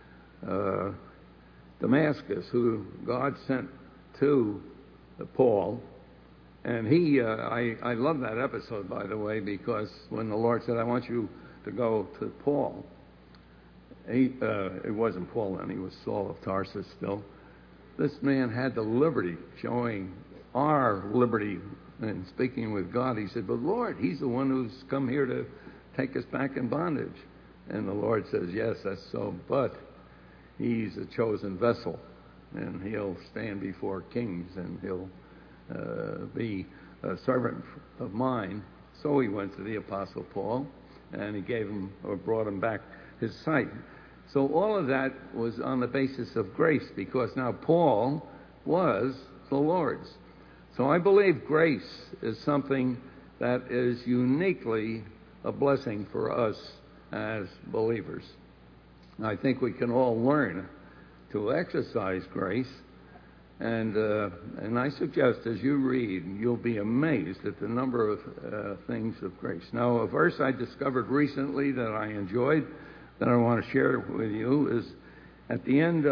Damascus, who God sent to Paul, and I love that episode, by the way, because when the Lord said, I want you to go to Paul, it wasn't Paul then, he was Saul of Tarsus still. This man had the liberty, showing our liberty in speaking with God. He said, but Lord, he's the one who's come here to take us back in bondage. And the Lord says, yes, that's so, but he's a chosen vessel, and he'll stand before kings, and he'll be a servant of mine. So he went to the Apostle Paul, and he gave him, or brought him back his sight. So all of that was on the basis of grace, because now Paul was the Lord's. So I believe grace is something that is uniquely a blessing for us as believers. I think we can all learn to exercise grace, and I suggest as you read, you'll be amazed at the number of things of grace. Now, a verse I discovered recently that I enjoyed, that I want to share with you, is at the end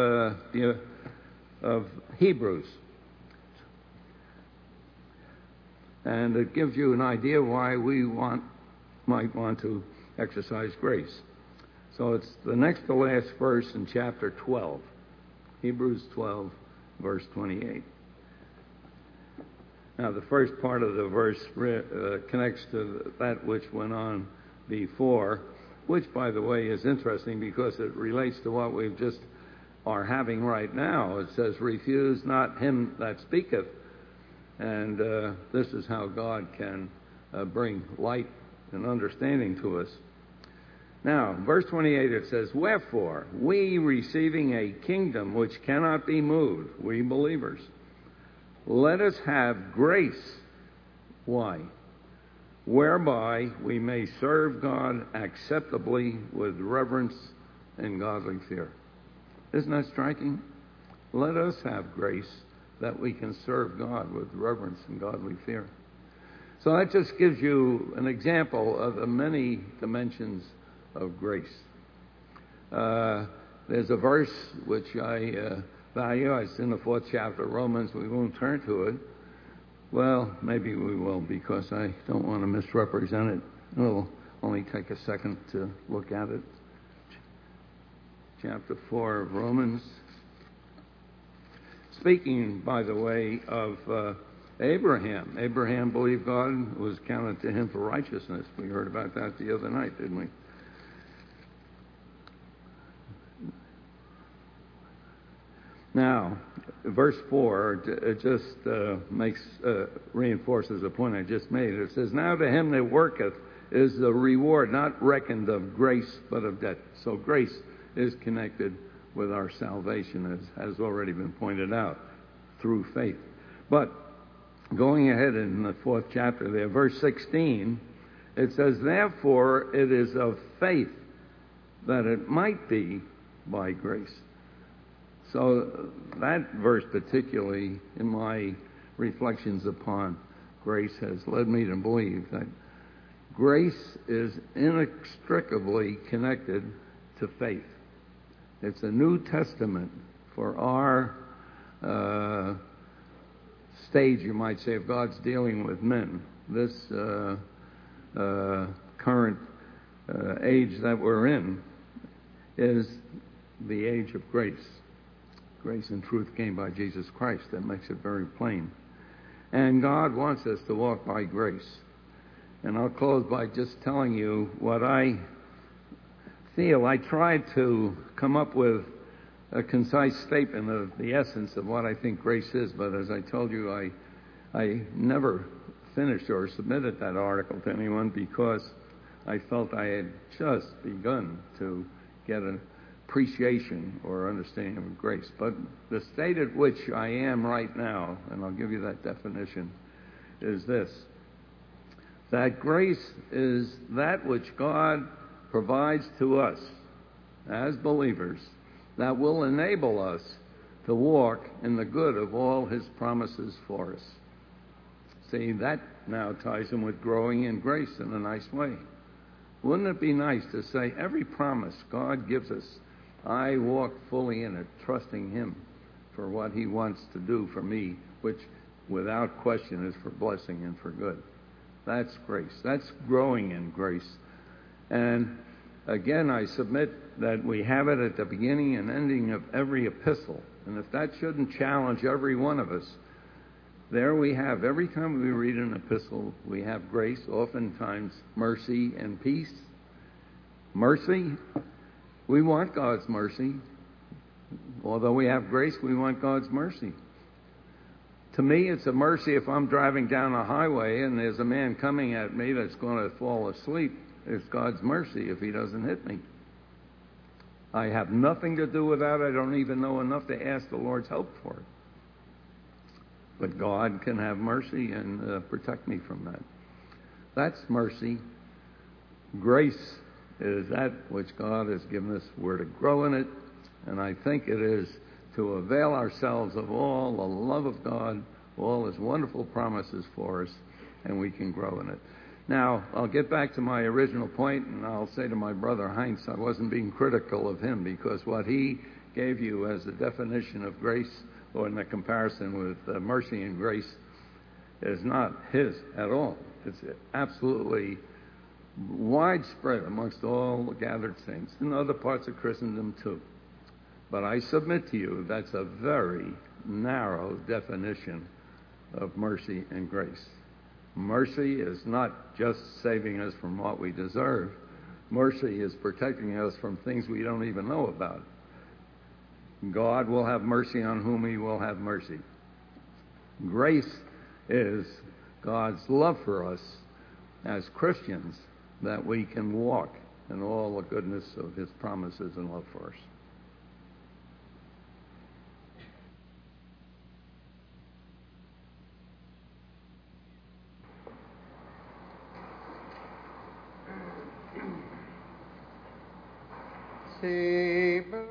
of Hebrews. And it gives you an idea why we might want to exercise grace. So it's the next to last verse in chapter 12, Hebrews 12, verse 28. Now, the first part of the verse connects to that which went on before, which, by the way, is interesting because it relates to what we've just are having right now. It says, refuse not him that speaketh. And this is how God can bring light and understanding to us. Now, verse 28, it says, wherefore, we receiving a kingdom which cannot be moved, we believers, let us have grace. Why? Whereby we may serve God acceptably with reverence and godly fear. Isn't that striking? Let us have grace that we can serve God with reverence and godly fear. So that just gives you an example of the many dimensions of grace. There's a verse which I value. It's in the 4th chapter of Romans. We won't turn to it. Well, maybe we will, because I don't want to misrepresent it. It'll only take a second to look at it. Chapter 4 of Romans. Speaking, by the way, of Abraham. Abraham believed God, was counted to him for righteousness. We heard about that the other night, didn't we? Now, verse 4, it just reinforces a point I just made. It says, now to him that worketh is the reward not reckoned of grace, but of debt. So grace is connected with our salvation, as has already been pointed out, through faith. But going ahead in the 4th chapter there, verse 16, it says, therefore it is of faith that it might be by grace. So that verse particularly, in my reflections upon grace, has led me to believe that grace is inextricably connected to faith. It's a New Testament for our stage, you might say, of God's dealing with men. This current age that we're in is the age of grace. Grace and truth came by Jesus Christ. That makes it very plain. And God wants us to walk by grace. And I'll close by just telling you what I feel. I tried to come up with a concise statement of the essence of what I think grace is, but as I told you, I never finished or submitted that article to anyone because I felt I had just begun to get an appreciation or understanding of grace. But the state at which I am right now, and I'll give you that definition, is this: that grace is that which God provides to us as believers that will enable us to walk in the good of all His promises for us. See, that now ties in with growing in grace in a nice way. Wouldn't it be nice to say, every promise God gives us, I walk fully in it, trusting Him for what He wants to do for me, which without question is for blessing and for good. That's grace. That's growing in grace. And again, I submit that we have it at the beginning and ending of every epistle. And if that shouldn't challenge every one of us, there we have, every time we read an epistle, we have grace, oftentimes mercy and peace. Mercy, we want God's mercy. Although we have grace, we want God's mercy. To me, it's a mercy if I'm driving down a highway and there's a man coming at me that's going to fall asleep. It's God's mercy if he doesn't hit me. I have nothing to do with that. I don't even know enough to ask the Lord's help for it. But God can have mercy and protect me from that. That's mercy. Grace is that which God has given us. We're to grow in it. And I think it is to avail ourselves of all the love of God, all His wonderful promises for us, and we can grow in it. Now, I'll get back to my original point, and I'll say to my brother Heinz, I wasn't being critical of him, because what he gave you as a definition of grace, or in the comparison with mercy and grace, is not his at all. It's absolutely widespread amongst all the gathered saints, in other parts of Christendom too. But I submit to you that's a very narrow definition of mercy and grace. Mercy is not just saving us from what we deserve. Mercy is protecting us from things we don't even know about. God will have mercy on whom He will have mercy. Grace is God's love for us as Christians, that we can walk in all the goodness of His promises and love for us. See,